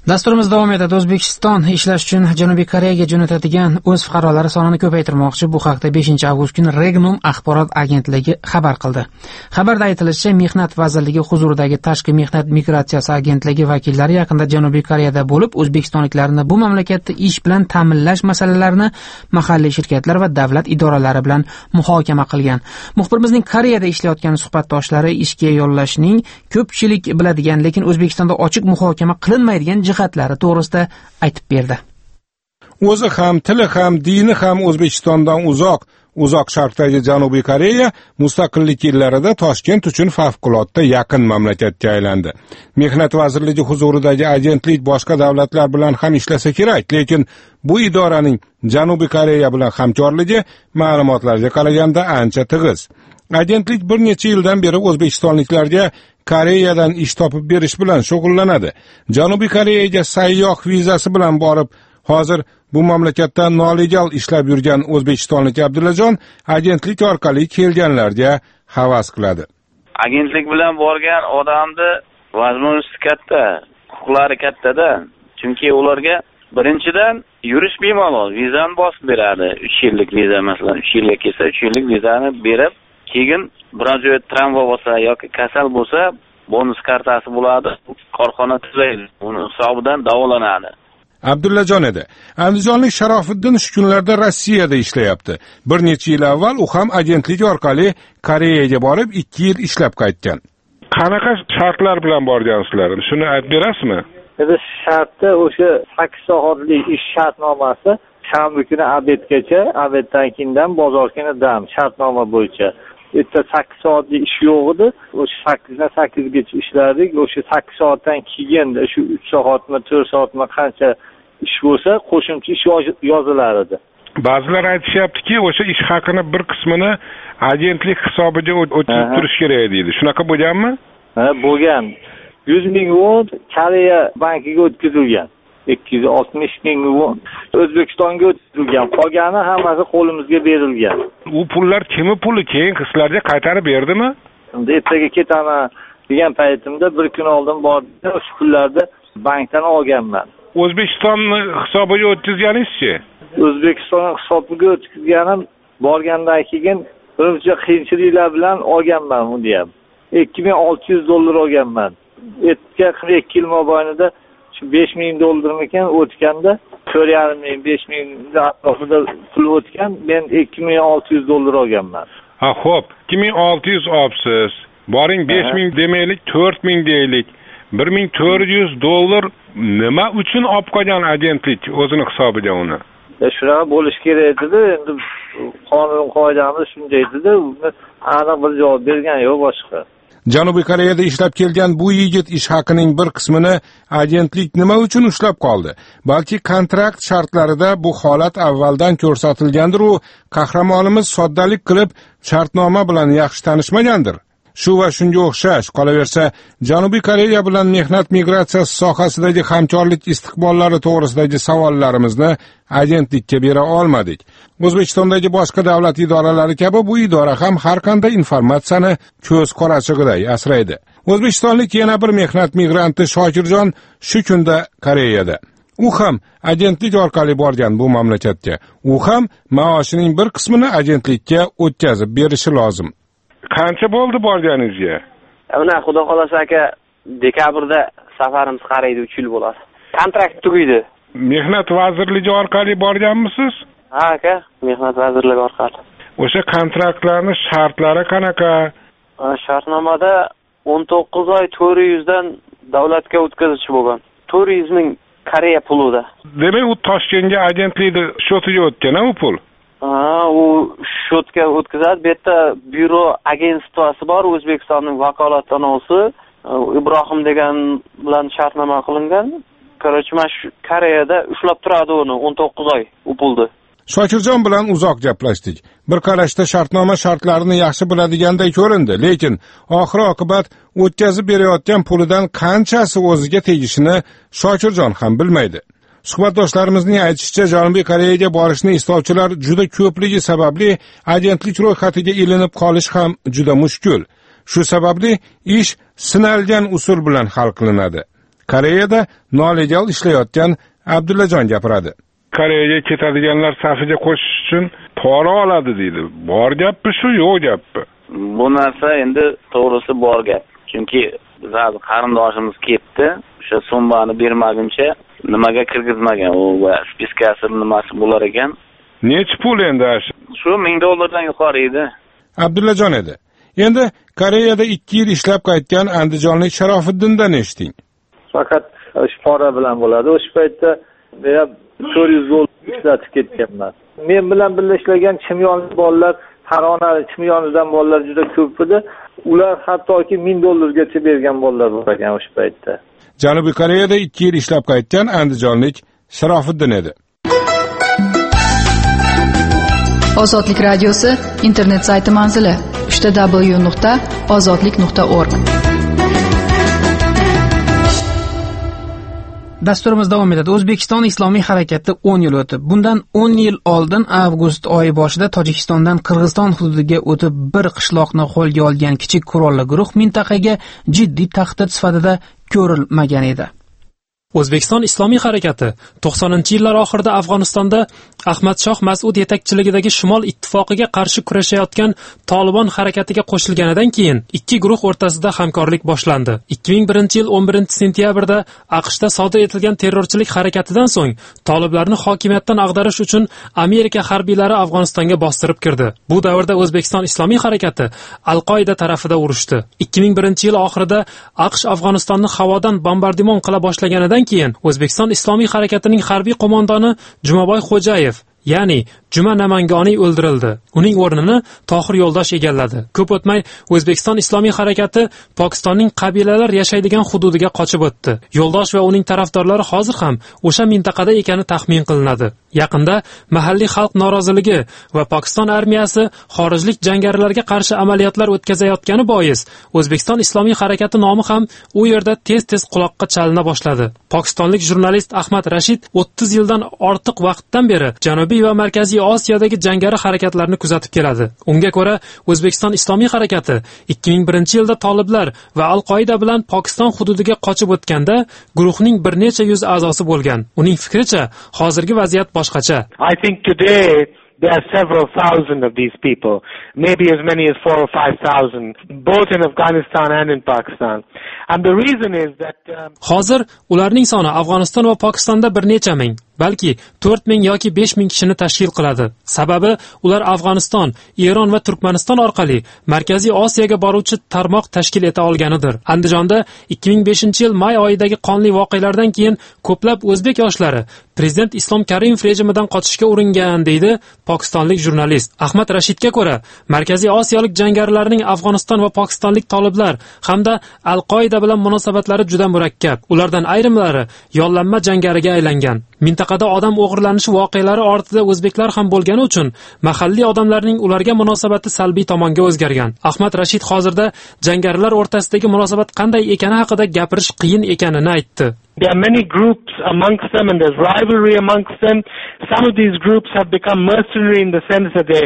Dasturimiz davom etadi. O'zbekiston ishlash uchun Janubiy Koreyaga jo'natadigan o'z fuqarolari sonini ko'paytirmoqchi. Bu haqda 5-avgust kuni Regnum axborot agentligi xabar qildi. Xabarda aytilishicha, Mehnat vazirligi huzuridagi Tashqi mehnat migratsiyasi agentligi vakillari yaqinda Janubiy Koreyada bo'lib, o'zbekistonliklarni bu mamlakatda ish bilan ta'minlash masalalarini mahalliy shirkatlar va davlat idoralari bilan muhokama qilgan. Muxbirimizning Koreyada ishlayotgan suhbatdoshlari ishga yollashning ko'pchilik biladigan, lekin O'zbekistonda ochiq muhokama qilinmaydigan jihatlari to'g'risida aytib berdi. O'zi ham, tili ham, dini ham O'zbekistondan uzoq sharqdagi Janubiy Koreya mustaqillik yillarida Toshkent uchun favqulodda yaqin mamlakatga aylandi. Mehnat vazirligi huzuridagi agentlik boshqa davlatlar bilan ham ishlasa kerak, lekin bu idoraning Janubiy Koreya bilan hamkorligi ma'lumotlarga qaraganda ancha tig'iz. Agentlik bir necha yildan beri o'zbekistonliklarga Koreyadan ish topib berish bilan shug'ullanadi. Janubiy Koreyaga sayyoh vizasi bilan borib, hozir bu mamlakatda nolegal ishlab yurgan o'zbekistonlik Abdullajon agentlik orqali kelganlarga havas qiladi. Agentlik bilan borgan odamni vazmunisi katta, huquqlari katta-da. Chunki ularga birinchidan yurish bemalol, vizani bosib beradi. 3 yillik viza masalan, 3 yilga kelsa 3 yillik vizani berib, keyin biron joyda travma bo'lsa yoki kasal bo'lsa, bonus kartasi bo'ladi, korxona tuzaydi, uni hisobidan davolanadi. Abdullajon edi. Andijonlik Sharofiddin shu kunlarda Rossiyada ishlayapti. Bir necha yil avval u ham agentlik orqali Koreyaga borib 2 yil ishlab qaytgan. Qanaqa shartlar bilan borgansizlar? Shuni aytib berasizmi? Shartda o'sha 8 soatlik ish shartnomasi, shanba kuni obedgacha, obeddan keyindan bozor kuni dam, shartnoma bo'yicha. Erta 8 soatlik ish yo'q edi. O'sha 8 dan 8 gacha ishlardik. O'sha 8 soatdan keyin shu 3 soatmi, 4 soatmi qancha ish bo'lsa, qo'shimcha ish yozilar edi. Ba'zilar aytishyaptiki, o'sha ish haqini bir qismini agentlik hisobiga o'tkazib turish kerak deydi. Shunaqa bo'lganmi? Ha, bo'lgan. 100 ming won Koreya bankiga o'tkazilgan. 260 ming won O'zbekistonga o'tkazilgan. Qolgani hammasi qo'limizga berilgan. U pullar kimning puli? Keyin qizlarga qaytarib berdimi? Ertaga ketaman degan paytimda bir kun oldin bordim, shu pullarni bankdan olganman. O'zbekistonning hisobiga o'tkazganingizchi? O'zbekistonning hisobiga o'tkazganim borgandan keyin birmuncha qiyinchiliklar bilan olganman uni ham. $2600 olganman. 42 yil mobaynida shu $5000 ekan o'tganda 4,5 ming, 5000 atrofida pul o'tgan, men $2600 olganman. Ha, xo'p, 2600 olibsiz. Boring 5000 demaylik, 4000 deylik. $1400 nima uchun olib qolgan agentlik o'zini hisobiga uni? Shunaqa bo'lish kerak edi-da, endi qonun qoidamiz shunday edi-da, aniq bir javob bergan yo'q boshqa. Janubiy Koreyada ishlab kelgan bu yigit ish haqining bir qismini agentlik nima uchun ushlab qoldi? Balki kontrakt shartlarida bu holat avvaldan ko'rsatilgandir, u qahramonimiz soddalik qilib shartnoma bilan yaxshi tanishmagandir. Shu va shunga o'xshash qolaversa, Janubiy Koreya bilan mehnat migratsiyasi sohasidagi hamkorlik istiqbollari to'g'risidagi savollarimizni agentlikka bera olmadik. O'zbekistondagi boshqa davlat idoralari kabi bu idora ham har qanday informatsiyani ko'z qorachig'iday asraydi. O'zbekistonlik yana bir mehnat migranti Shokirjon shu kunda Koreyada. U ham agentlik orqali borgan bu mamlakatga. U ham maoshining bir qismini agentlikka o'tkazib berishi lozim. Qancha bo'ldi borganingizga? Mana xudo xolasa aka, dekabrda safarimiz qaraydi 3 yil bo'ladi. Kontrakt tugaydi. Mehnat vazirligi orqali borganmisiz? Ha aka, mehnat vazirligi orqali. O'sha kontraktlarning shartlari qanaqa? Shartnomada 19 oy 400 dan davlatga o'tkazish bo'lgan. 400 ming Koreya pulida. Demak, u Toshkentga agentlikning shotiga o'tgan-a u pul? U shotga o'tkazadi. Bu yerda byuro agentsiyasi bor, O'zbekistonning vakolatxonasi Ibrohim degan bilan shartnoma qilingan. Korоче, mana shu Koreyada ushlab turadi uni 19 oy u pulni. Shokirjon bilan uzoq gaplashdik. Bir qarashda shartnoma shartlarini yaxshi biladiganday ko'rindi, lekin oxir oqibat o'tkazib berayotgan pulidan qanchasi o'ziga tegishini Shokirjon ham bilmaydi. Suhbatdoshlarimizning aytishicha, Janubiy Koreyaga borishni istovchilar juda ko'pligi sababli agentlik ro'yxatiga ilinib qolish ham juda mushkul. Shu sababli ish sinalgan usul bilan hal qilinadi. Koreyada nolegal ishlayotgan Abdullajon gapiradi. Koreyaga ketadiganlar safiga qo'shish uchun pora oladi deydi. Bor gapmi shu, yo'q gapmi? Bu narsa endi to'g'risi bor gap. Chunki bizning qarindoshimiz ketdi, o'sha so'mbani bermaguncha nimaga kirgizmagan, u spiskasi nimasi bo'lar ekan. Necha pul endi shu $1000 yuqori edi. Abdullajon edi. Endi Koreyada 2 yil ishlab qaytgan andijonlik Sharofiddindan eshiting. Faqat pora bilan bo'ladi. O'sha paytda men $400 ishlatib ketganman. Men bilan birga ishlagan chimyonli bolalar, Farg'onali chimyonidan bolalar juda ko'p edi. Ular hattoki $1000 gacha bergan bolalar bor ekan o'sha paytda. Janubiy Koreyada 2 yil ishlab qaytgan andijonlik Sharofiddin edi. Ozodlik radiosi internet sayti manzili www.ozodlik.org. Dasturimiz davom etadi. O'zbekiston Islomiy harakati 10 yil o'tib. Bundan 10 yil oldin avgust oyi boshida Tojikistondan Qirg'iziston hududiga o'tib bir qishloqni qo'lga olgan kichik qurolli guruh mintaqaga jiddiy tahdid sifatida ko'rilmagan edi. O'zbekiston Islomiy harakati 90-yillar oxirida Afg'onistonda Ahmad Shoh Mas'ud yetakchiligidagi Shimol ittifoqiga qarshi kurashayotgan Tolibon harakatiga qo'shilganidan keyin ikki guruh o'rtasida hamkorlik boshlandi. 2001-yil 11-sentyabrda AQShda sodir etilgan terrorchilik harakatidan so'ng toliblarni hokimiyatdan ag'darish uchun Amerika harbiylari Afg'onistonga bostirib kirdi. Bu davrda O'zbekiston Islomiy harakati Al-Qoida tarafida urushdi. 2001-yil oxirida AQSh Afg'onistonni havodan bombardimon qila boshlaganidan keyin O'zbekiston Islomiy harakatining harbiy qo'mondoni Jumaboy Xo'jayev, ya'ni Juma Namangoniy o'ldirildi. Uning o'rnini Tohir Yo'ldosh egalladi. Ko'p o'tmay O'zbekiston Islomiy harakati Pokistonning qabilalar yashaydigan hududiga qochib o'tdi. Yo'ldosh va uning tarafdorlari hozir ham o'sha mintaqada ekani taxmin qilinadi. Yaqinda mahalliy xalq noroziligi va Pokiston armiyasi xorijlik jangarilarga qarshi amaliyotlar o'tkazayotgani bois O'zbekiston Islomiy harakati nomi ham u yerda tez-tez quloqqa chalina boshladi. Pokistonlik jurnalist Ahmad Rashid 30 yildan ortiq vaqtdan beri Janubiy va Markaziy Osiyodagi jangari harakatlarni kuzatib keladi. Unga ko'ra, O'zbekiston Islomiy harakati 2001-yilda toliblar va Al-Qoida bilan Pokiston hududiga qochib o'tganda guruhning bir necha yuz a'zosi bo'lgan. Uning fikricha, hozirgi vaziyat boshqacha. I think today there are several thousand of these people, maybe as many as 4,000 or 5,000, both in Afghanistan and in Pakistan. And the reason is that hozir ularning soni Afg'oniston va Pokistonda bir necha ming, balki 4,000 yoki 5,000 kishini tashkil qiladi. Sababi ular Afg'oniston, Eron va Turkmaniston orqali Markaziy Osiyoga boruvchi tarmoq tashkil eta olganidir. Andijonda 2005-yil may oyidagi qonli voqealardan keyin ko'plab o'zbek yoshlari Prezident Islom Karimov rejimidan qochishga uringan, deydi pokistonlik jurnalist. Ahmad Rashidga ko'ra, Markaziy Osiyolik jangarilarning Afg'oniston va pokistonlik toliblar hamda Al-Qoida bilan munosabatlari juda murakkab. Ulardan ayrimlari yollanma jangariga aylangan. Mintaqada odam o'g'irlanishi voqealari ortida o'zbeklar ham bo'lgani uchun mahalliy odamlarning ularga munosabati salbiy tomonga o'zgargan. Ahmad Rashid hozirda jangarilar o'rtasidagi munosabat qanday ekani haqida gapirish qiyin ekanini aytdi. There are many groups amongst them and there's rivalry amongst them. Some of these groups have become mercenary in the sense that they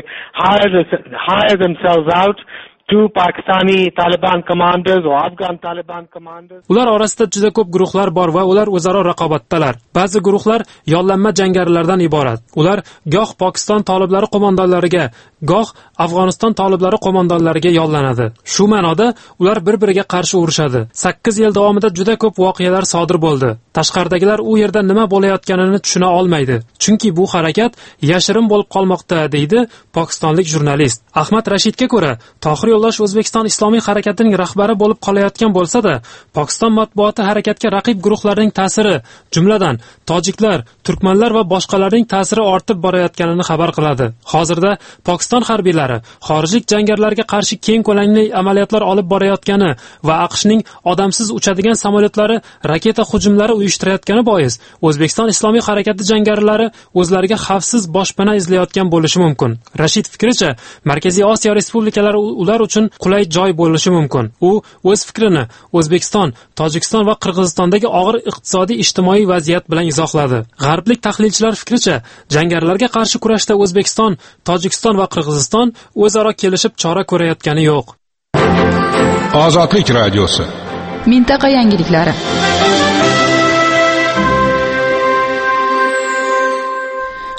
hire themselves out to Pakistani Taliban commanders or Afghan Taliban commanders. Ular orasida juda ko'p guruhlar bor va ular o'zaro raqobatdalar. Ba'zi guruhlar yollanma jangarilardan iborat. Ular goh Pokiston toliblari qo'mondonlariga, goh Afg'oniston toliblari qo'mondonlariga yollanadi. Shu ma'noda ular bir-biriga qarshi urushadi. 8 yil davomida juda ko'p voqealar sodir bo'ldi. Tashqaridagilar u yerda nima bo'layotganini tushuna olmaydi. Chunki bu harakat yashirin bo'lib qolmoqda, deydi pokistonlik jurnalist. Ahmad Rashidga ko'ra, Tohir Yo'ldosh O'zbekiston Islomiy harakatining rahbari bo'lib qolayotgan bo'lsa-da, Pokiston matbuoti harakatga raqib guruhlarning ta'siri, jumladan tojiklar, turkmanlar va boshqalarning ta'siri ortib borayotganini xabar qiladi. Hozirda Pokiston harbiylari xorijlik jangarilarga qarshi keng ko'lamli amaliyotlar olib borayotgani va AQShning odamsiz uchadigan samolyotlari raketa hujumlari uyushtirayotgani bois O'zbekiston Islomiy harakati jangarilari o'zlariga xavfsiz boshpana izlayotgan bo'lishi mumkin. Rashid fikricha, Markaziy Osiyo respublikalari ular uchun qulay joy bo'lishi mumkin. U o'z fikrini O'zbekiston, Tojikiston va Qirg'izistondagi og'ir iqtisodiy ijtimoiy vaziyat bilan izohladi. G'arblik tahlilchilar fikricha, jangarilarga qarshi kurashda O'zbekiston, Tojikiston va Qirg'iziston o'zaro kelishib chora ko'rayotgani yo'q. Ozodlik radiosi. Mintaqa yangiliklari.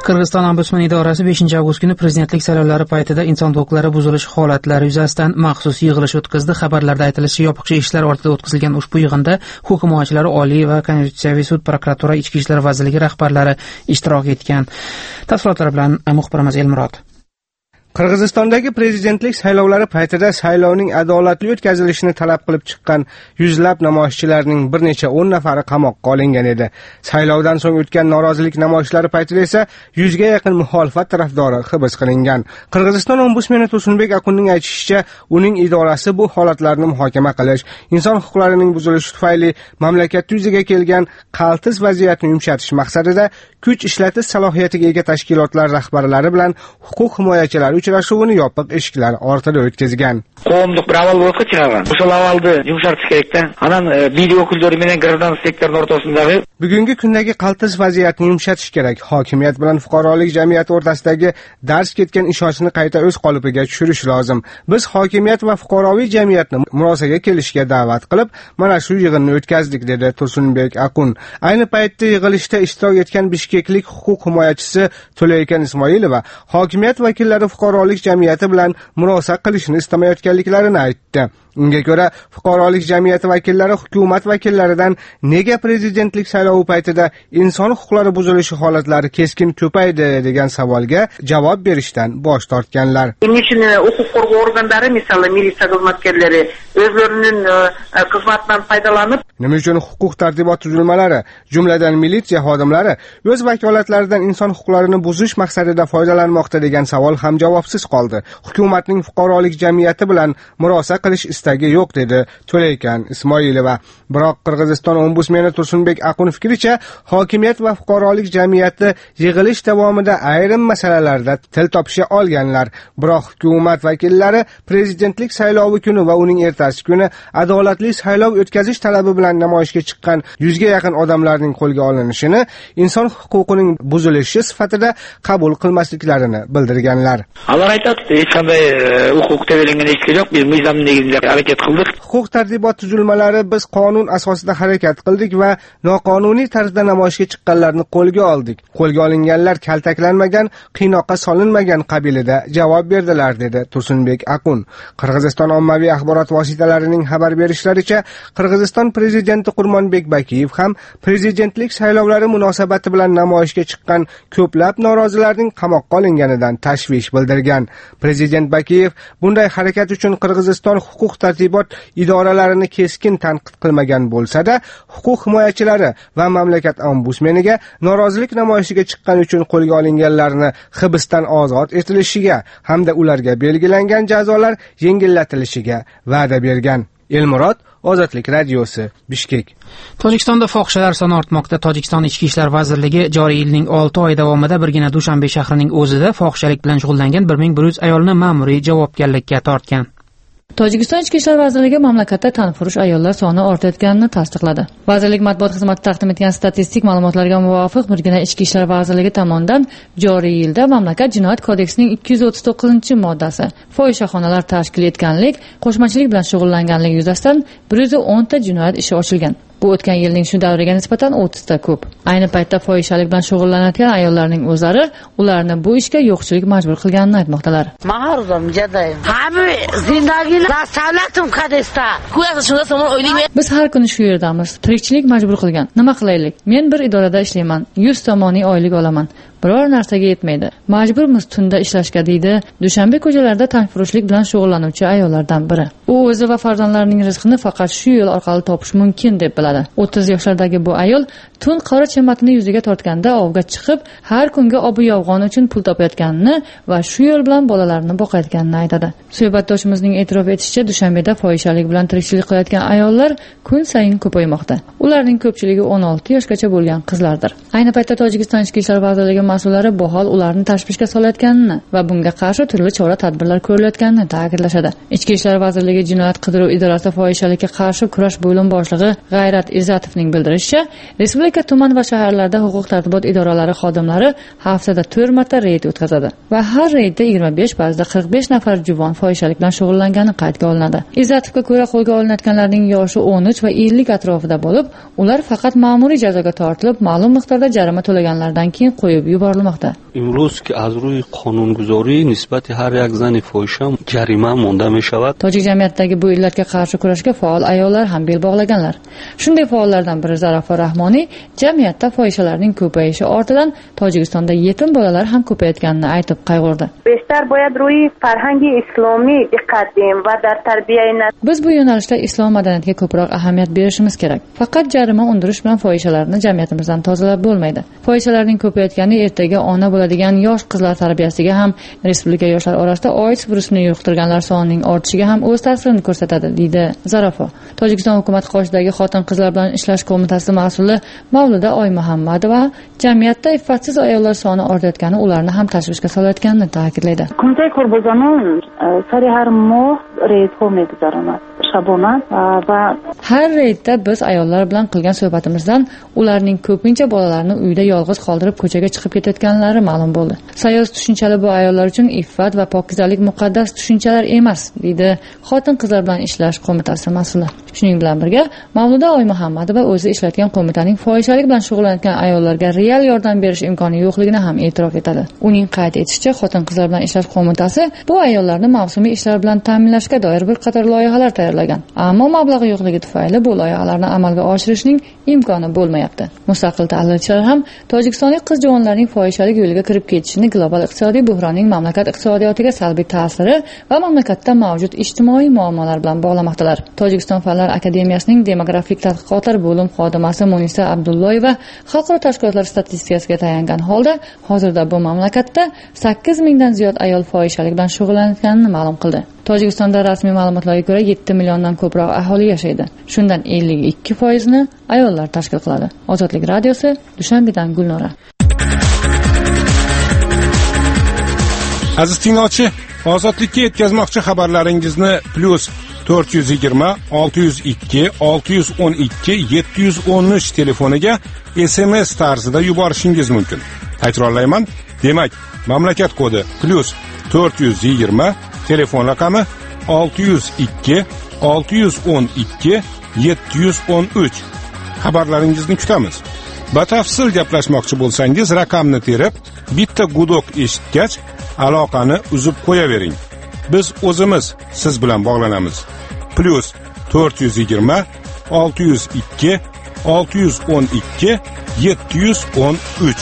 Qirg'iziston ombudsman idorasi 5 avgust kuni prezidentlik saylovlari paytida inson huquqlari buzilishi holatlari yuzasidan maxsus yig'ilish o'tkazdi. Xabarlarda aytilishicha, yopiqcha eshiklar ortida o'tkazilgan ushbu yig'inda huquq himoyachilari, Oliy va Konstitutsiyaviy sud, prokuratura, Ichki ishlar vazirligi rahbarlari ishtirok etgan. Tafsilotlar bilan muxbirimiz Elmurod. Qirg'izistondagi prezidentlik saylovlari paytida saylovning adolatli o'tkazilishini talab qilib chiqqan yuzlab namoyishchilarning bir necha 10 nafari qamoqqa olingan edi. Saylovdan so'ng o'tgan norozilik namoyishlari paytida esa 100 ga yaqin muxolifat tarafdori hibs qilingan. Qirg'iziston ombudsmani Tursunbek Akunning aytishicha, uning idorasi bu holatlarni muhokama qilish, inson huquqlarining buzilishi tufayli mamlakat yuzaga kelgan qaltis vaziyatni yumshatish maqsadida kuch ishlatish salohiyatiga ega tashkilotlar rahbarlari bilan huquq himoyachilari uchrashuvini yopiq eshiklar ortida o'tkazgan. Qo'mlik bir avval bo'lsa chiqargan. O'sha avalni yumshatish kerak-da. Anan video vakillari bilan gражданский sektorning o'rtasidagi bugungi kundagi qaltis vaziyatni yumshatish kerak. Hokimiyat bilan fuqarolik jamiyati o'rtasidagi darz ketgan ishonchni qayta o'z qolipiga tushirish lozim. Biz hokimiyat va fuqaroviy jamiyatni murosaga kelishga da'vat qilib, mana shu yig'inni o'tkazdik, dedi Tursunbek Akun. Ayni paytda yig'ilishda ishtirok etgan bishkeklik huquq himoyachisi To'laykan Ismoilova hokimiyat vakillari fuqarolik jamiyati bilan murosa qilishni istamayotganliklarini aytdi. Unga ko'ra, fuqarolik jamiyati vakillari hukumat vakillaridan nega prezidentlik saylovi paytida inson huquqlari buzilishi holatlari keskin ko'paydi degan savolga javob berishdan bosh tortganlar. Buning uchun huquq qo'g'g'u organlari, masalan, militsiya xizmatkorlari o'zlarining xizmatidan foydalanib, nima uchun huquq tartibot tuzilmalari, jumladan militsiya xodimlari o'z vakolatlaridan inson huquqlarini buzish maqsadida foydalanmoqda degan savol ham javobsiz qoldi. Hukumatning fuqarolik jamiyati bilan murosa qilish istagi yo'q, dedi To'laykan Ismoilova. Biroq Qirg'iziston ombudsmani Tursunbek Akun fikricha, hokimiyat va fuqarolik jamiyati yig'ilish davomida ayrim masalalarda til topisha olganlar. Biroq hukumat vakillari prezidentlik saylovi kuni va uning ertasi kuni adolatli saylov o'tkazish talabi bilan namoyishga chiqqan 100 ga yaqin odamlarning qo'lga olinishini inson huquqining buzilishi sifatida qabul qilmasliklarini bildirganlar. Ular aytadi, hech qanday huquq tevelingan hech yo'q, biz mizon negizida harakat qildik. Huquq tartibot tuzilmalari biz qonun asosida harakat qildik va noqonuniy tarzda namoyishga chiqqanlarni qo'lga oldik. Qo'lga olinganlar kaltaklanmagan, qiynoqqa solinmagan qabilida javob berdilar, dedi Tursunbek Akun. Qirg'iziston ommaviy axborot vositalarining xabar berishlaricha, Qirg'iziston prezidenti Qurmonbek Bakiyev ham prezidentlik saylovlari munosabati bilan namoyishga chiqqan ko'plab norozilarning qamoqqa olinganidan tashvish bildirgan. Prezident Bakiyev bunday harakat uchun Qirg'iziston huquq tartibot idoralarini keskin tanqid qilmagan bo'lsa-da, huquq himoyachilari va mamlakat ombudsmeniga norozilik namoyishiga chiqqan uchun qo'lga olinganlarni hibsdan ozod etilishiga hamda ularga belgilangan jazolar yengillatilishiga va'da bergan. Elmurod, Ozodlik radiosi, Bishkek. Tojikistonda fohishalar soni ortmoqda. Tojikiston Ichki ishlar vazirligi joriy yilning 6 oy davomida birgina Dushanbe shahrining o'zida fohishalik bilan shug'ullangan 1100 ayolni ma'muriy javobgarlikka tortgan. Tojikiston Ichki ishlar vazirligi mamlakatda tanfurush ayollar soni ortayotganini tasdiqladi. Vazirlik matbuot xizmati taqdim etgan statistik ma'lumotlarga muvofiq, birgina Ichki ishlar vazirligi tomonidan joriy yilda mamlakat jinoyat kodeksining 239-moddasi fohishaxonalar tashkil etganlik, qo'shmachilik bilan shug'ullanganlik yuzasidan 110 ta jinoyat ishi ochilgan. Bu o'tgan yilning shu davriga nisbatan 30 ta ko'p. Ayni paytda fohishalik bilan shug'ullanayotgan ayollarning o'zlari ularni bu ishga yo'qchilik majbur qilganini aytmoqdalar. Biz har kuni shu yerdamiz. Tirikchilik majbur qilgan. Nima qilaylik? Men bir idorada ishlayman. 100 tomoniy oylik olaman. Biror narsaga yetmaydi. Majburmiz tunda ishlashga, deydi Dushanbe ko'chalarida tanfurushlik bilan shug'ullanuvchi ayollardan biri. U o'zi va farzandlarining rizqini faqat shu yo'l orqali topish mumkin deb biladi. 30 yoshlardagi bu ayol tun qora chematini yuziga tortganda ovga chiqib, har kunga obi yovg'on uchun pul topayotganini va shu yo'l bilan bolalarini boqayotganini aytadi. Suhbatdoshimizning e'tirof etishicha, Dushanbeda fohishalik bilan tirikchilik qilayotgan ayollar kun sayin ko'paymoqda. Ularning ko'pchiligi 16 yoshgacha bo'lgan qizlardir. Ayni paytda Tojikiston Ichki ishlar vazirligi mas'ullari bu hol ularni tashvishga solayotganini va bunga qarshi turli chora-tadbirlar ko'rilayotganini ta'kidlashadi. Ichki ishlar vazirligi jinoyat qidiruv idorasi fohishalikka qarshi kurash bo'lim boshlig'i G'ayrat Izzatovning bildirishicha, respublika tuman va shaharlarda huquq tartibot idoralari xodimlari haftada 4 marta reyd o'tkazadi va har reydda 25, ba'zida 45 nafar juvon fohishalik bilan shug'ullangani qaydga olinadi. Izzatovga ko'ra, qo'lga olinayotganlarning yoshi 13 va 50 atrofida bo'lib, ular faqat ma'muriy jazoga tortilib, ma'lum miqdorda jarima to'laganlardan keyin qo'yib yuboriladi. borilmoqda. امروز که از روی قانونگذاری نسبت هر یک زن فاحشه جریمه مانده می شود. tojik jamiyatidagi bu illatga qarshi kurashga faol ayollar ham bel bog'laganlar. Shunday faollardan biri Zarafo Rahmoniy jamiyatda fohishalarning ko'payishi ortidan Tojikistonda yetim bolalar ham ko'payayotganini aytib qayg'urdi. بیشتر باید روی فرهنگ اسلامی دقت دیم و در تربیه Biz bu yo'nalishda islom madaniyatiga ko'proq ahamiyat berishimiz kerak. Faqat jarima undirish bilan fohishalarni jamiyatimizdan tozalab bo'lmaydi. Fohishalarning ko'payayotgani ertaga ona bo'ladigan yosh qizlar tarbiyasiga ham, respublika yoshlar orasida AIDS virusini yuqtirganlar sonining ortishiga ham o'z ta'sirini ko'rsatadi, deydi Zarafo. Tojikiston hukumati qoshidagi xotin-qizlar bilan ishlash qo'mitasi mas'uli Mavluda Oymuhammadova jamiyatda iffatsiz ayollar soni ortayotgani ularni ham tashvishga solayotganini ta'kidlaydi. کمیته کربوزانان سر هر ماه ریدها میگذراند شبانه و Har reydda biz ayollar bilan qilgan suhbatimizdan ularning ko'pincha bolalarni uyda yolg'iz qoldirib ko'chaga chiqib ketayotganlari ma'lum bo'ldi. Sayoz tushunchali bu ayollar uchun iffat va pokizalik muqaddas tushunchalar emas, deydi xotin-qizlar bilan ishlash qo'mitasi mas'uli. Shuning bilan birga Mavluda Oymuhammadova o'zi ishlatgan qo'mitaning fohishalik bilan shug'ullanayotgan ayollarga real yordam berish imkoni yo'qligini ham e'tirof etadi. Uning qayd etishicha, xotin-qizlar bilan ishlash qo'mitasi bu ayollarni mavsumiy ishlar bilan ta'minlashga doir bir qator loyihalar tayyorlagan. Ammo mablag' yo'qligi tufayli bu loyihalarni amalga oshirishning imkoni bo'lmayapti. Mustaqil tahlilchilar ham tojikistonlik qiz-juvonlarning fohishalik yo'liga kirib ketishini global iqtisodiy buhronning mamlakat iqtisodiyotiga salbiy ta'siri va mamlakatda mavjud ijtimoiy muammolar bilan bog'lamoqdalar. Tojikiston Fanlar akademiyasining demografik tadqiqotlar bo'lim xodimasi Munisa Abdulloyeva xalqaro tashkilotlar statistikasiga tayangan holda hozirda bu mamlakatda 8 mingdan ziyod ayol fohishalik bilan shug'ullanayotganini ma'lum qildi. Tojikistonda rasmiy ma'lumotlarga ko'ra 7 milliondan ko'proq aholi yashaydi. Shundan 52%ni ayollar tashkil qiladi. Ozodlik radiosi, Dushanbedan Gulnora. Aziz tinglovchi, ozodlikka yetkazmoqchi xabarlaringizni +420 602 612 713 telefoniga SMS tarzida yuborishingiz mumkin. Takrorlayman, demak, mamlakat kodi +420, telefon raqami 602 612 713. Xabarlaringizni kutamiz. Batafsil gaplashmoqchi bo'lsangiz, raqamni terib, bitta gudok eshitgach, aloqani uzib qo'yavering. Biz o'zimiz siz bilan bog'lanamiz. +420 602 612 713.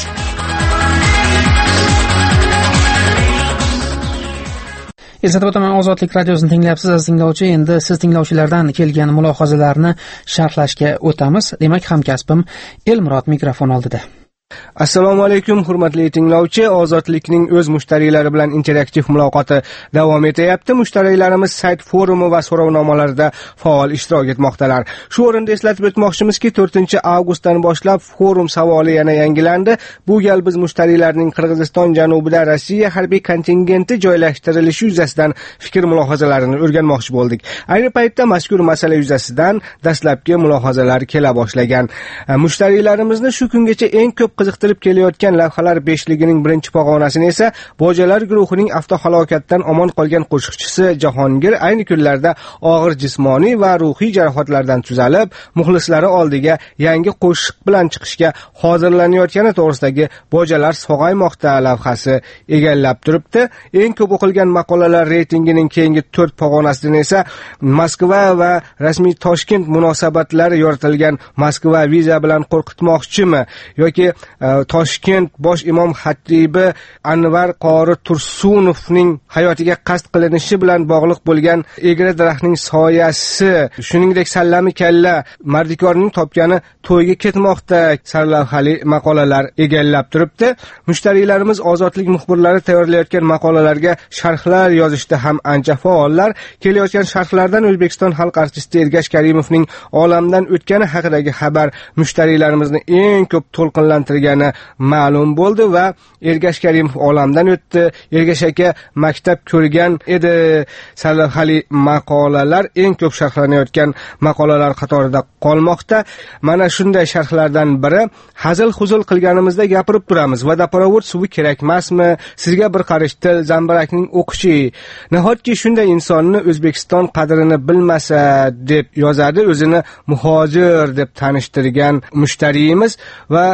Eslatib o'taman, Ozodlik radiosini tinglayapsiz aziz tinglovchi. Endi siz tinglovchilardan kelgan mulohazalarni sharhlashga o'tamiz. Demak, hamkasbim Elmurod mikrofon oldida. Assalomu alaykum hurmatli tinglovchi. Ozodlikning o'z mushtariylari bilan interaktiv muloqoti davom etyapti. Mushtariylarimiz sayt forumi va so'rovnomalarida faol ishtirok etmoqdalar. Shu o'rinda eslatib o'tmoqchimizki, 4-avgustdan boshlab forum savoli yana yangilandi. Bu gal biz mushtariylarning Qirg'iziston janubida Rossiya harbiy kontingenti joylashtirilishi yuzasidan fikr mulohazalarini o'rganmoqchi bo'ldik. Ayni paytda mazkur masala yuzasidan dastlabki mulohazalar kela boshlagan. Mushtariylarimizni shu kungacha eng ko'p qiziqtirib kelayotgan lavhalar 5ligining birinchi pog'onasini esa Bojalar guruhining avtohalokatdan omon qolgan qo'shiqchisi Jahongir ayni kunlarda og'ir jismoniy va ruhiy jarohatlardan tuzalib, muxlislari oldiga yangi qo'shiq bilan chiqishga hozirlanayotgani to'g'risidagi Bojalar sog'aymoqda lavhasi egallab turibdi. Eng ko'p o'qilgan maqolalar reytingining keyingi 4 pog'onasidan esa Moskva va rasmiy Toshkent munosabatlari yoritilgan Moskva viza bilan qo'rqitmoqchimi yoki Toshkent bosh imom xatibi Anvar Qori Tursunovning hayotiga qasd qilinishi bilan bog'liq bo'lgan egri daraxtning soyasi, shuningdek Sallami kalla mardikorning topgani to'yga ketmoqda sarlavhali maqolalar egallab turibdi. Mushtariylarimiz ozodlik muxbirlari tayyorlayotgan maqolalarga sharhlar yozishda ham ancha faollar. Kelayotgan sharhlardan O'zbekiston xalq artisti Ergash Karimovning olamdan o'tgani haqidagi xabar mushtariylarimizni eng ko'p to'lqinlantirgani ma'lum bo'ldi va Ergash Karimov olamdan o'tdi. Ergash aka maktab ko'rgan edi. Sarlavhali maqolalar eng ko'p sharhlanayotgan maqolalar qatorida qolmoqda. Mana shunday sharhlardan biri: hazil-huzul qilganimizda gapirib turamiz. Vodoprovod suvi kerakmasmi? Sizga bir qarish til, zambarakning o'qishi. Nahotki shunday insonni O'zbekiston qadrini bilmasa, deb yozadi o'zini muhojir deb tanishtirgan mushtariyimiz. Va hurmatli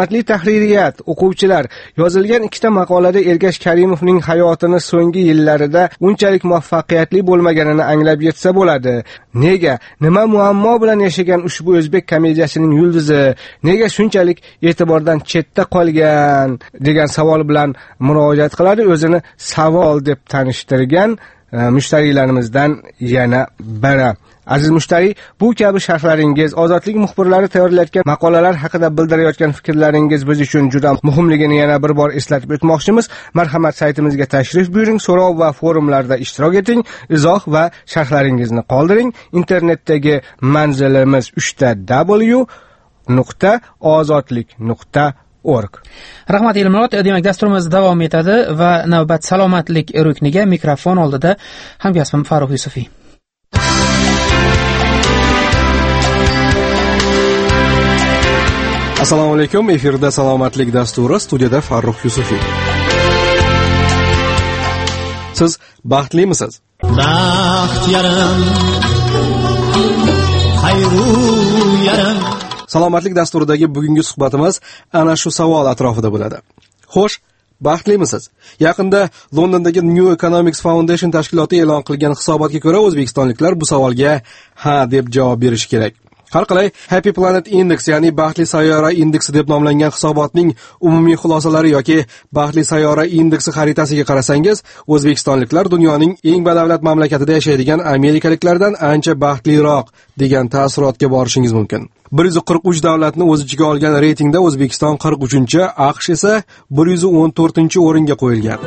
hurmatli tahririyat, o'quvchilar, yozilgan ikkita maqolada Ergash Karimovning hayotini so'nggi yillarida unchalik muvaffaqiyatli bo'lmaganini anglab yetsa bo'ladi. Nega? Nima muammo bilan yashagan ushbu o'zbek komediyasining yulduzi nega shunchalik e'tibordan chetda qolgan degan savol bilan murojaat qiladi o'zini savol deb tanishtirgan mushtarilarimizdan yana biri. Aziz mushtariy, bu kabi sharhlaringiz, ozodlik muxbirlari tayyorlayotgan maqolalar haqida bildirayotgan fikrlaringiz biz uchun juda muhimligini yana bir bor eslatib o'tmoqchimiz. Marhamat, saytimizga tashrif buyuring, so'rov va forumlarda ishtirok eting, izoh va sharhlaringizni qoldiring. Internetdagi manzilimiz 3w.ozodlik.org. Rahmat Elmurod, demak dasturimiz davom etadi va navbat salomatlik rukniga mikrofon oldida hamkasbim Farruh Yusufiy. Assalomu alaykum, efirda salomatlik dasturi, studiyada Farruh Yusufiy. Siz baxtlimisiz? Baxt yarim, xayru yarim. Salomatlik dasturidagi bugungi suhbatimiz ana shu savol atrofida bo'ladi. Xo'sh, baxtlimisiz? Yaqinda Londondagi New Economics Foundation tashkiloti e'lon qilgan hisobotga ko'ra o'zbekistonliklar bu savolga ha deb javob berishi kerak. Har qalay, Happy Planet Index, ya'ni baxtli sayyora indeksi deb nomlangan hisobotning umumiy xulosalari yoki baxtli sayyora indeksi xaritasiga qarasangiz, o'zbekistonliklar dunyoning eng badavlat mamlakatida yashaydigan amerikaliklardan ancha baxtliroq degan taassurotga borishingiz mumkin. 143 davlatni o'z ichiga olgan reytingda O'zbekiston 43-chi, AQSh esa 114-o'ringa qo'yilgan.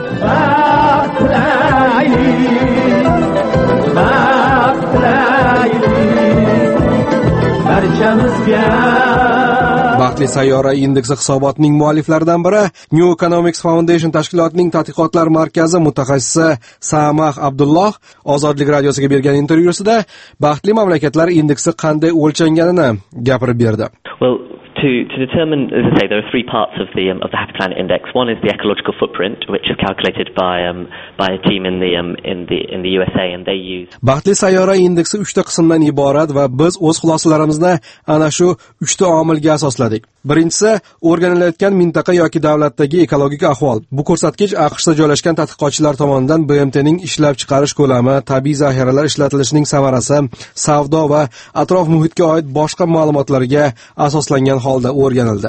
Baxtli sayyora indeksi hisobotining mualliflaridan biri New Economics Foundation tashkilotining tadqiqotlar markazi mutaxassisi Samah Abdulloh Ozodlik radiosiga bergan intervyusida baxtli mamlakatlar indeksi qanday o'lchanganini gapirib berdi. To determine, as I say, there are three parts of the Happy Planet Index. One is the ecological footprint, which is calculated by a team in the USA, and they use. Baxtli sayyora indeksi 3 ta qismdan iborat va biz o'z xulosalarimizni ana shu 3 ta omilga asosladik. Birinchisi, o'rganilayotgan mintaqa yoki davlatdagi ekologik ahvol. Bu ko'rsatkich AQShda joylashgan tadqiqotchilar tomonidan BMTning ishlab chiqarish ko'lami, tabiiy zaxiralar ishlatilishining samarasi, savdo va atrof muhitga oid boshqa ma'lumotlarga asoslangan holda o'rganildi.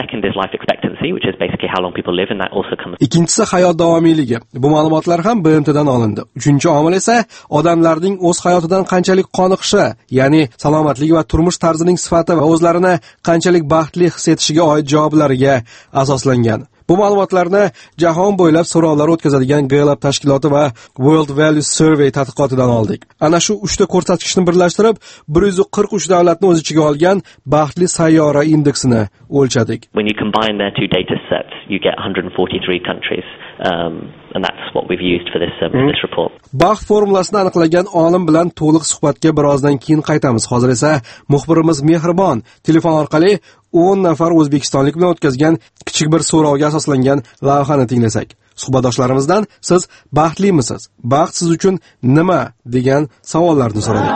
Ikkinchisi hayot davomiyligi. Bu ma'lumotlar ham BMTdan olindi. Uchinchi omil esa odamlarning o'z hayotidan qanchalik qoniqishi, ya'ni salomatligi va turmush tarzining sifati va o'zlarini qanchalik baxtli his etishiga oid javoblariga asoslangan. Bu ma'lumotlarni jahon bo'ylab so'rovlar o'tkazadigan Gallup tashkiloti va World Values Survey tadqiqotidan oldik. Ana shu 3 ta ko'rsatkichni birlashtirib 143 davlatni o'z ichiga olgan baxtli sayyora indeksini o'lchadik. When you combine their two data sets, you get 143 countries. And that's what we've used for this report. Baxt formulasini aniqlagan olim bilan to'liq suhbatga birozdan keyin qaytamiz. Hozir esa muxbirimiz Mehribon telefon orqali 10 nafar o'zbekistonlik bilan o'tkazgan kichik bir so'rovga asoslangan lavhani tinglasak. Suhbatdoshlarimizdan siz baxtlimisiz? Baxt siz uchun nima degan savollarni so'radik.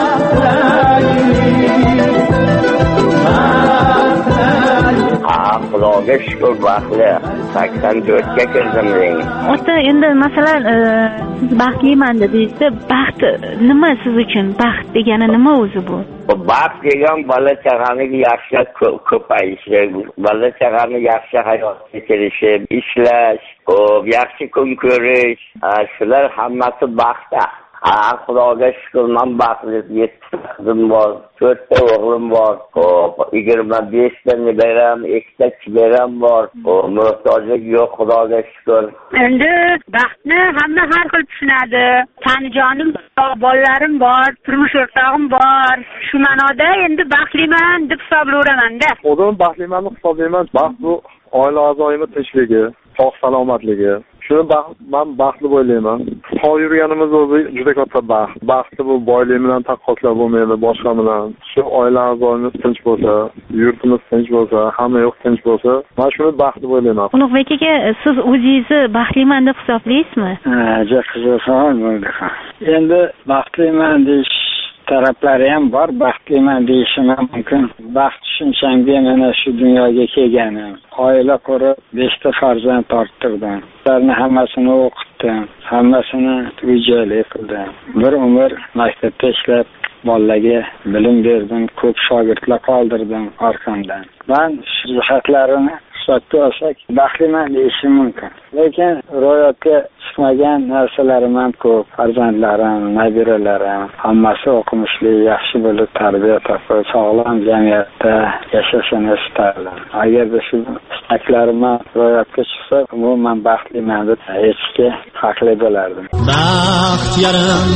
Xudoga shukr, baxtli 84 ga kirdim deng. Ota, endi masalan siz baxtliman dedingiz-da, baxt nima siz uchun? Baxt degani nima o'zi bu? Baxt degan bola chaqani yaxshi ko'payishi, bola chaqani yaxshi hayot kechirishi, ishlash, yaxshi kun ko'rish, shular hammasi baxt. Xudoga shukr, men baxtli, 7 qizim bor, 4 ta o'g'lim bor, 25 ta nevaram, 2 ta chigaram bor, muhtojlik yo'q, xudoga shukr. Endi baxtni hamma har xil tushunadi. Tanijonim bor, bolalarim bor, turmush o'rtog'im bor. Shu ma'noda endi baxtliman deb hisoblayveraman-da. O'zim baxtliman hisoblayman. Baxt bu oila a'zoyimning tinchligi, sog' salomatligi. Shuni men baxtli o'ylayman. Sog' yurganimiz o'zi juda katta baxt. Baxtni bu boylik bilan taqqoslab bo'lmaydi, boshqa bilan. Shu oila a'zoyimiz tinch bo'lsa, yurtimiz tinch bo'lsa, hamma yoq tinch bo'lsa, men shuni baxtli o'ylayman. Ulug'bek aka, siz o'zingizni baxtliman deb hisoblaysizmi? Juda qiziqsan. Endi baxtliman deyish taraplari ham bor. Baxtliman deyishim ham mumkin. Baxt tushunchamga mana shu dunyoga kelganim. Oila qurib, 5 ta farzand orttirdim. Ularni hammasini o'qitdim, hammasini uy-joyli qildim. Bir umr maktabda ishlab, bolalarga bilim berdim, ko'p shogirdlar qoldirdim orqamdan. Men shu jihatlarini hisobga olsak, baxtliman deyishim mumkin. Lekin ro'yobga chiqmagan narsalarim ham ko'p. Farzandlarim, nabiralarim hammasi o'qimishli, yaxshi bo'lib tarbiya topib, sog'lom jamiyatda yashashini istardim. Agarda shu istaklarim ro'yobga chiqsa, umuman baxtliman deb aytishga haqli bo'lardim. Baxt yarim,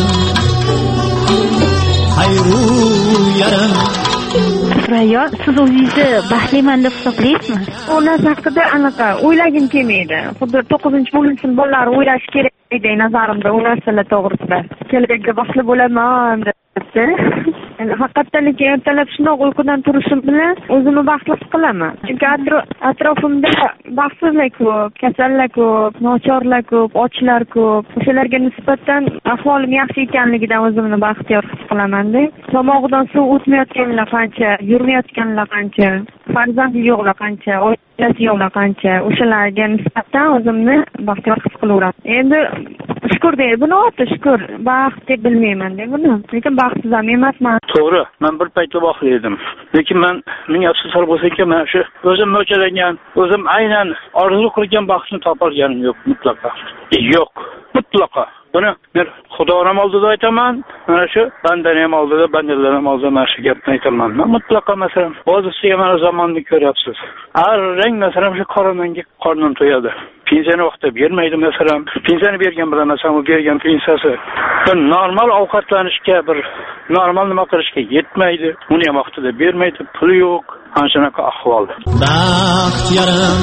xayru yarim. Rayon, siz o'zingizni baxtliman deb hisoblaysizmi? U narsa haqida anaqa o'ylagim kelmaydi. Xuddi 9-bo'lim bolalari o'ylash kerak edi nazarimda u narsalar to'g'risida. Kelajakda baxtli bo'laman deb. Haqiqatan ertalab shunaqa uyqudan turishim bilan o'zimni baxtli his qilaman. Chunki atrofimda baxtsizlik ko'p, kasallar ko'p, nochorlar ko'p, ochlar ko'p. O'shalarga nisbatan ahvolim yaxshi ekanligidan o'zimni baxtiyor his qilaman-da. Tomog'idan suv o'tmayotganlar qancha, yurmayotganlar qancha, farzandi yo'qlar qancha, oilasi yo'qlar qancha. O'shalarga nisbatan o'zimni baxtiyor his qilaman. Endi shukur deydi, buni o'ta shukur, baxt deb bilmayman-da buni. Lekin baxtsiz ham emasman. To'g'ri, men bir paytda baxtli edim. Lekin men ming afsuslar bo'lsa-ki, men shu o'zim mo'ljallangan, o'zim aynan orzu qilgan baxtni topolganim yo'q mutlaqo. Yo'q, mutlaqo. Buni men Xudoning oldida aytaman, mana shu bandaning oldida, bandalar ham oldida mana shu gapni aytaman. Men mutlaqo masalan, hozircha mana zamonni ko'ryapsiz. Arrang masalan shu qoramanga qornim to'yadi. Pensiyani vaqtida bermaydi masalan. Pensiyani bergan bilan masalan u bergan pensiyasi bir normal ovqatlanishga, bir normal nima qilishga yetmaydi. Uni ham vaqtida bermaydi, puli yo'q. Ana shunaqa ahvol. Baxt yarim,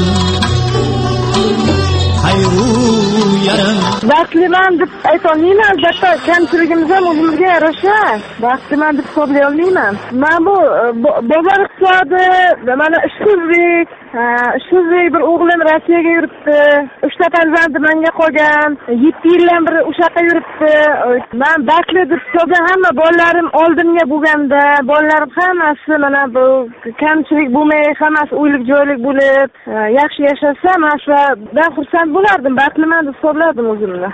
xayru yarim. Baxtliman deb aytolmayman, albatta kamchiligimiz ham o'zimizga yarasha. Baxtliman deb hisoblay olmayman. Men bu bozor iqtisodi, mana ishsizlik bir o'g'lim Rossiyaga yuribdi. 3 ta farzandi menga qolgan. 7 yildan beri o'sha yerda yuribdi. Men baxtli deb hisoblayman. Hamma bolalarim oldimga bo'lganda, bolalarim hammasi mana bu kamchilik bo'lmay, hammasi uylik joylik bo'lib, yaxshi yashasa, men shulardan xursand bo'lardim. Baxtliman deb hisoblardim o'zimni.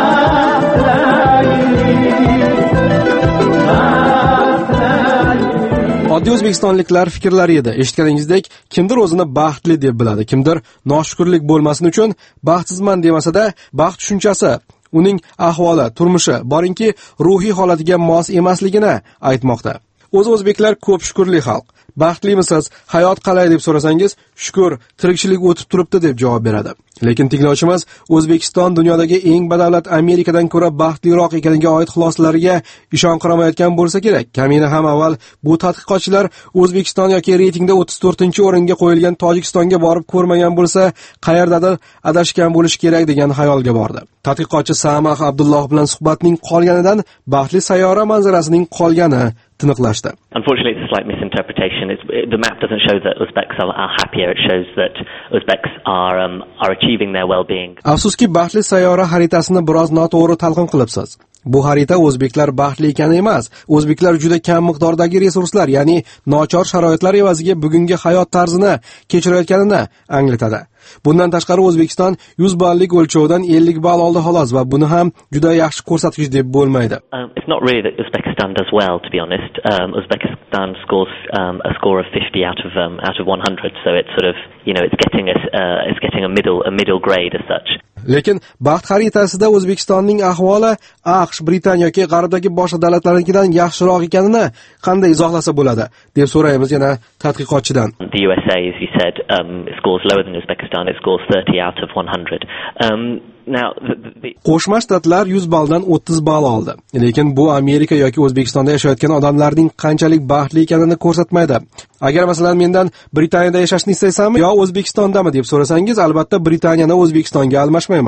Oddiy o'zbekistonliklar fikrlari edi. Eshitganingizdek, kimdir o'zini baxtli deb biladi, kimdir noshukrlik bo'lmasin uchun baxtsizman demasa-da, baxt tushunchasi uning ahvoli, turmushi, borinki ruhiy holatiga mos emasligini aytmoqda. O'zbeklar ko'p shukrli xalq. Baxtlimisiz, hayot qalay deb so'rasangiz, shukur, tirikchilik o'tib turibdi deb javob beradi. Lekin tinglovchimiz O'zbekiston dunyodagi eng badavlat Amerikadan ko'ra baxtliroq ekaniga oid xulosalariga ishonqiramayotgan bo'lsa kerak. Kamina ham avval bu tadqiqotchilar O'zbekiston yoki reytingda 34-o'ringa qo'yilgan Tojikistonga borib ko'rmagan bo'lsa, qayerdadir adashgan bo'lish kerak degan xayolga bordi. Tadqiqotchi Samah Abdulloh bilan suhbatning qolganidan baxtli sayyora manzarasining qolgani tiniqlashdi. Unfortunately, it's a slight misinterpretation. The map doesn't show that Uzbeks are happier. It shows that Uzbeks are achieving their well-being. Afsuski, baxtli sayyora xaritasini biroz noto'g'ri talqin qilibsiz. Bu xarita o'zbeklar baxtli ekani emas, o'zbeklar juda kam miqdordagi resurslar, ya'ni nochor sharoitlar evaziga bugungi hayot tarzini kechirayotganini anglatadi. Bundan tashqari O'zbekiston 100 ballik o'lchovdan 50 ball oldi xolos va buni ham juda yaxshi ko'rsatkich deb bo'lmaydi. It's not really that Uzbekistan does well, to be honest. Uzbekistan scores a score of 50 out of 100, so it's sort of, it's getting a middle grade as such. Lekin baxt xaritasida O'zbekistonning ahvoli AQSh, Britaniya yoki g'arbdagi boshqa davlatlarnikidan yaxshiroq ekanini qanday izohlasa bo'ladi deb so'raymiz yana tadqiqotchidan. The USA, as you said, scores lower than Uzbekistan. It scores 30 out of 100. Qo'shma Shtatlar 100 balldan 30 ball oldi. Lekin bu Amerika yoki O'zbekistonda yashayotgan odamlarning qanchalik baxtli ekanini ko'rsatmaydi. Agar masalan mendan Britaniyada yashashni istaysanmi yo O'zbekistondami deb so'rasangiz, albatta Britaniyani O'zbekistonga almashmayman.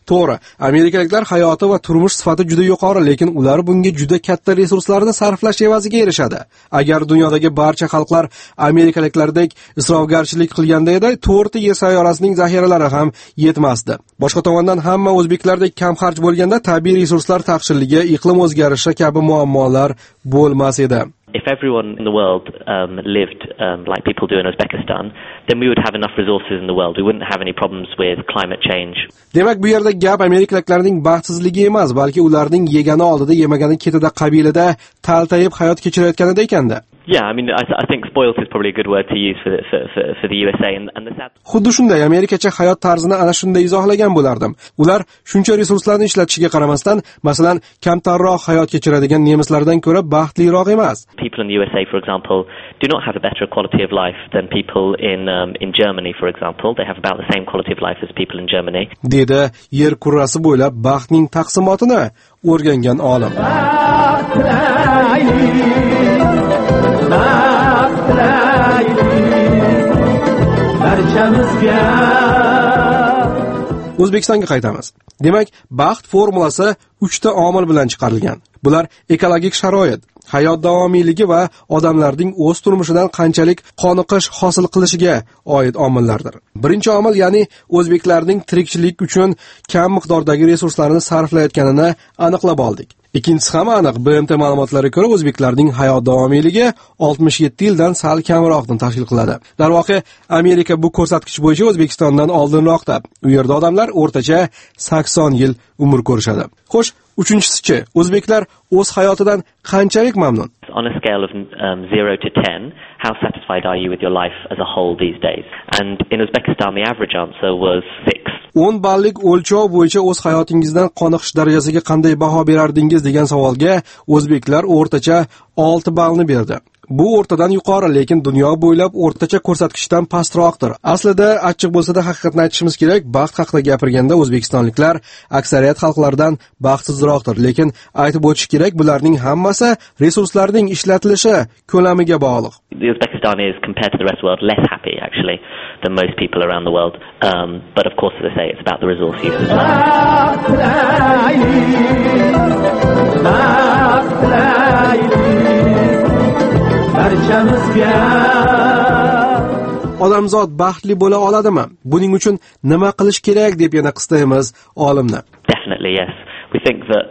To'g'ri, amerikaliklar hayoti va turmush sifati juda yuqori, lekin ular bunga juda katta resurslarni sarflash evaziga erishadi. Agar dunyodagi barcha xalqlar amerikaliklardek isrofgarchilik qilganda edi, 4 yer sayyorasining zaxiralari ham yetmasdi. Boshqa tomondan hamma o'zbeklardek kam xarj bo'lganda tabiiy resurslar taqchilligi, iqlim o'zgarishi kabi muammolar bo'lmas edi. If everyone in the world lived like people do in Uzbekistan, then we would have enough resources in the world. We wouldn't have any problems with climate change. Demak, bu yerda gap amerikaliklarning baxtsizligi emas, balki ularning yegani oldida, yemagani ketida qabilida taltayib hayot kechirayotganida ekanda. Yeah, I mean, I think spoilt is probably a good word to use for the USA and the sad. Xuddi shunday Amerikacha hayot tarzini ana shunday izohlagan bo'lardim. Ular shuncha resurslarni ishlatishiga qaramasdan, masalan, kamtarroq hayot kechiradigan nemislardan ko'ra baxtliroq emas. People in the USA, for example, do not have a better quality of life than people in Germany, for example. They have about the same quality of life as people in Germany. Dedi yer kurrasi bo'ylab baxtning taqsimotini o'rgangan olim. O'zbekistonga qaytamiz. Demak, baxt formulasi 3 ta omil bilan chiqarilgan. Bular ekologik sharoit, hayot davomiyligi va odamlarning o'z turmushidan qanchalik qoniqish hosil qilishiga oid omillardir. Birinchi omil, ya'ni o'zbeklarning tirikchilik uchun kam miqdordagi resurslarni sarflayotganini aniqlab oldik. Ikkinchisi ham aniq. BMT ma'lumotlariga ko'ra o'zbeklarning hayot davomiyligi 67 yildan sal kamroqni tashkil qiladi. Darvoqe, Amerika bu ko'rsatkich bo'yicha O'zbekistondan oldinroqda. U yerda odamlar o'rtacha 80 yil umr ko'rishadi. Xo'sh, uchinchisi-chi, o'zbeklar o'z hayotidan qanchalik mamnun? On a scale of 0 to 10, how satisfied are you with your life as a whole these days? And in Uzbekistan, the average answer was 6. 10 ballik o'lchov bo'yicha o'z hayotingizdan qoniqish darajasiga qanday baho berardingiz degan savolga o'zbeklar o'rtacha 6 ballni berdi. Bu o'rtadan yuqori, lekin dunyo bo'ylab o'rtacha ko'rsatkichdan pastroqdir. Aslida achchiq bo'lsa-da haqiqatni aytishimiz kerak, baxt haqida gapirganda o'zbekistonliklar aksariyat xalqlardan baxtsizroqdir, lekin aytib o'tish kerak, bularning hammasi resurslarning ishlatilishi ko'lamiga bog'liq. Uzbekistan is compared to the rest of the world less happy actually than most people around the world. But of course, as I say, it's about the resource use as well. Odamzod baxtli bo'la oladimi? Buning uchun nima qilish kerak deb yana qistaymiz olimni. Definitely yes. We think that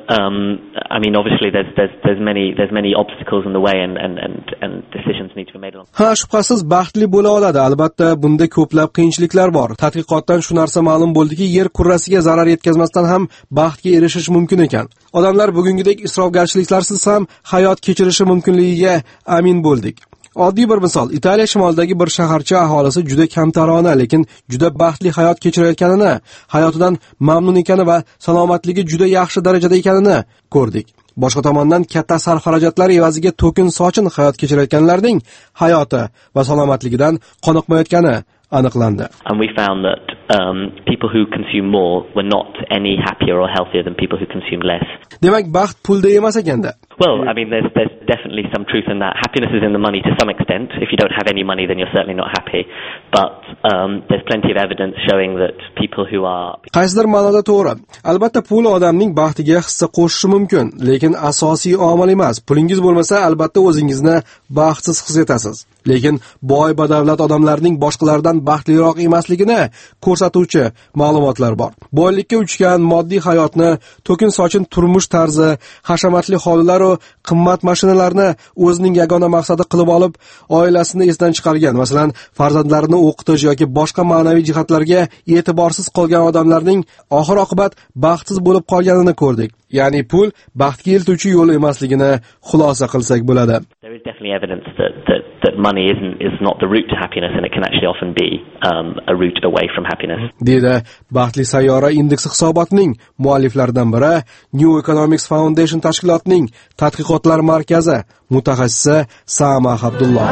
I mean obviously there's many obstacles in the way and decisions need to be made along. Ha, shubhasiz baxtli bo'la oladi. Albatta, bunda ko'plab qiyinchiliklar bor. Tadqiqotdan shu narsa ma'lum bo'ldiki, yer kurrasiga zarar yetkazmasdan ham baxtga erishish mumkin ekan. Odamlar bugungidek isrofgarchiliklarsiz ham hayot kechirishi mumkinligiga amin bo'ldik. Oddiy bir misol, Italiya shimolidagi bir shaharcha aholisi juda kamtarona, lekin juda baxtli hayot kechirayotganini, hayotidan mamnun ekani va salomatligi juda yaxshi darajada ekanini ko'rdik. Boshqa tomondan katta sarf-xarajatlar evaziga to'kin sochin hayot kechirayotganlarning hayoti va salomatligidan qoniqmayotgani aniqlandi. And we found that people who consume more were not any happier or healthier than people who consume less. Demak, baxt pulda emas ekanda. Well, I mean, there's definitely some truth in that. Happiness is in the money to some extent. If you don't have any money, then you're certainly not happy. But there's plenty of evidence showing that people who are... Qaysidir ma'noda to'g'ri. Albatta, pul odamning baxtiga hissa qo'shishi mumkin, lekin asosiy omil emas. Pulingiz bo'lmasa, albatta o'zingizni baxtsiz his etasiz. Lekin boy badavlat odamlarning boshqalardan baxtliroq emasligini ko'rsatuvchi ma'lumotlar bor. Boylikka uchgan moddiy hayotni, to'kin sochin turmush tarzi, hashamatli hovlilar va qimmat mashinalarni o'zining yagona maqsadi qilib olib, oilasini esdan chiqargan, masalan, farzandlarini o'qitish yoki boshqa ma'naviy jihatlarga e'tiborsiz qolgan odamlarning oxir-oqibat baxtsiz bo'lib qolganini ko'rdik. Ya'ni pul baxtga eltuvchi yo'l emasligini xulosa qilsak bo'ladi. There is definitely evidence that money is not the route to happiness and it can actually often be a route away from happiness. Dedi Baxtli sayyora indeksi hisobotining mualliflaridan biri, New Economics Foundation tashkilotining tadqiqotlar markazi mutaxassisi Samah Abdulloh.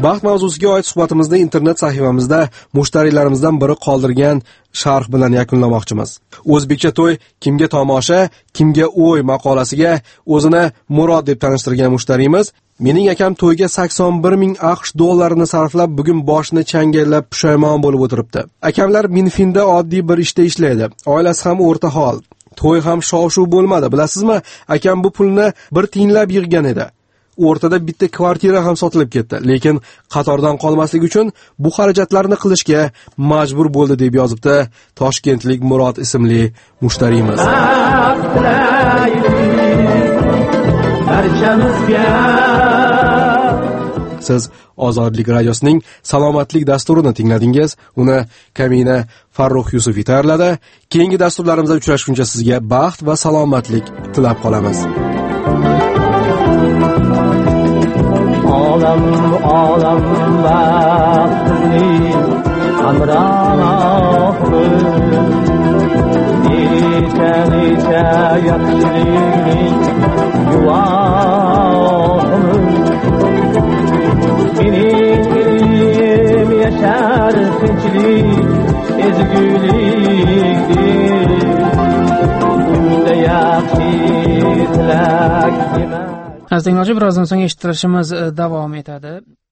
Baxt mavzusiga oid suhbatimizni internet sahifamizda mushtariylarimizdan biri qoldirgan sharh bilan yakunlamoqchimiz. O'zbekcha to'y kimga tomosha, kimga o'y maqolasiga o'zini Murod deb tanishtirgan mushtariyimiz mening akam to'yga 81 ming AQSh dollarini sarflab bugun boshini changallab pushaymon bo'lib o'tiribdi. Akamlar Minfinda oddiy bir ishda ishlaydi. Oilasi ham o'rta hol. To'y ham shov-shuv bo'lmadi. Bilasizmi, akam bu pulni bir tiyinlab yig'gan edi. O'rtada bitta kvartira ham sotilib ketdi, lekin qatordan qolmaslik uchun bu xarajatlarni qilishga majbur bo'ldi deb yozibdi toshkentlik Murod ismli mushtariyimiz. Siz Ozodlik radiosining salomatlik dasturini tingladingiz. Uni Kamina Farruh Yusuf tayyorladi. Keyingi dasturlarimizda uchrashguncha sizga baxt va salomatlik tilab qolamiz. Olam baxtli hamrohim necha yaxshilik guvohim mening elim yashar tinchlik ezgulik unda yaxshi tilak emas. Aziz tinglovchi, birozdan so'ng eshitirishimiz davom etadi.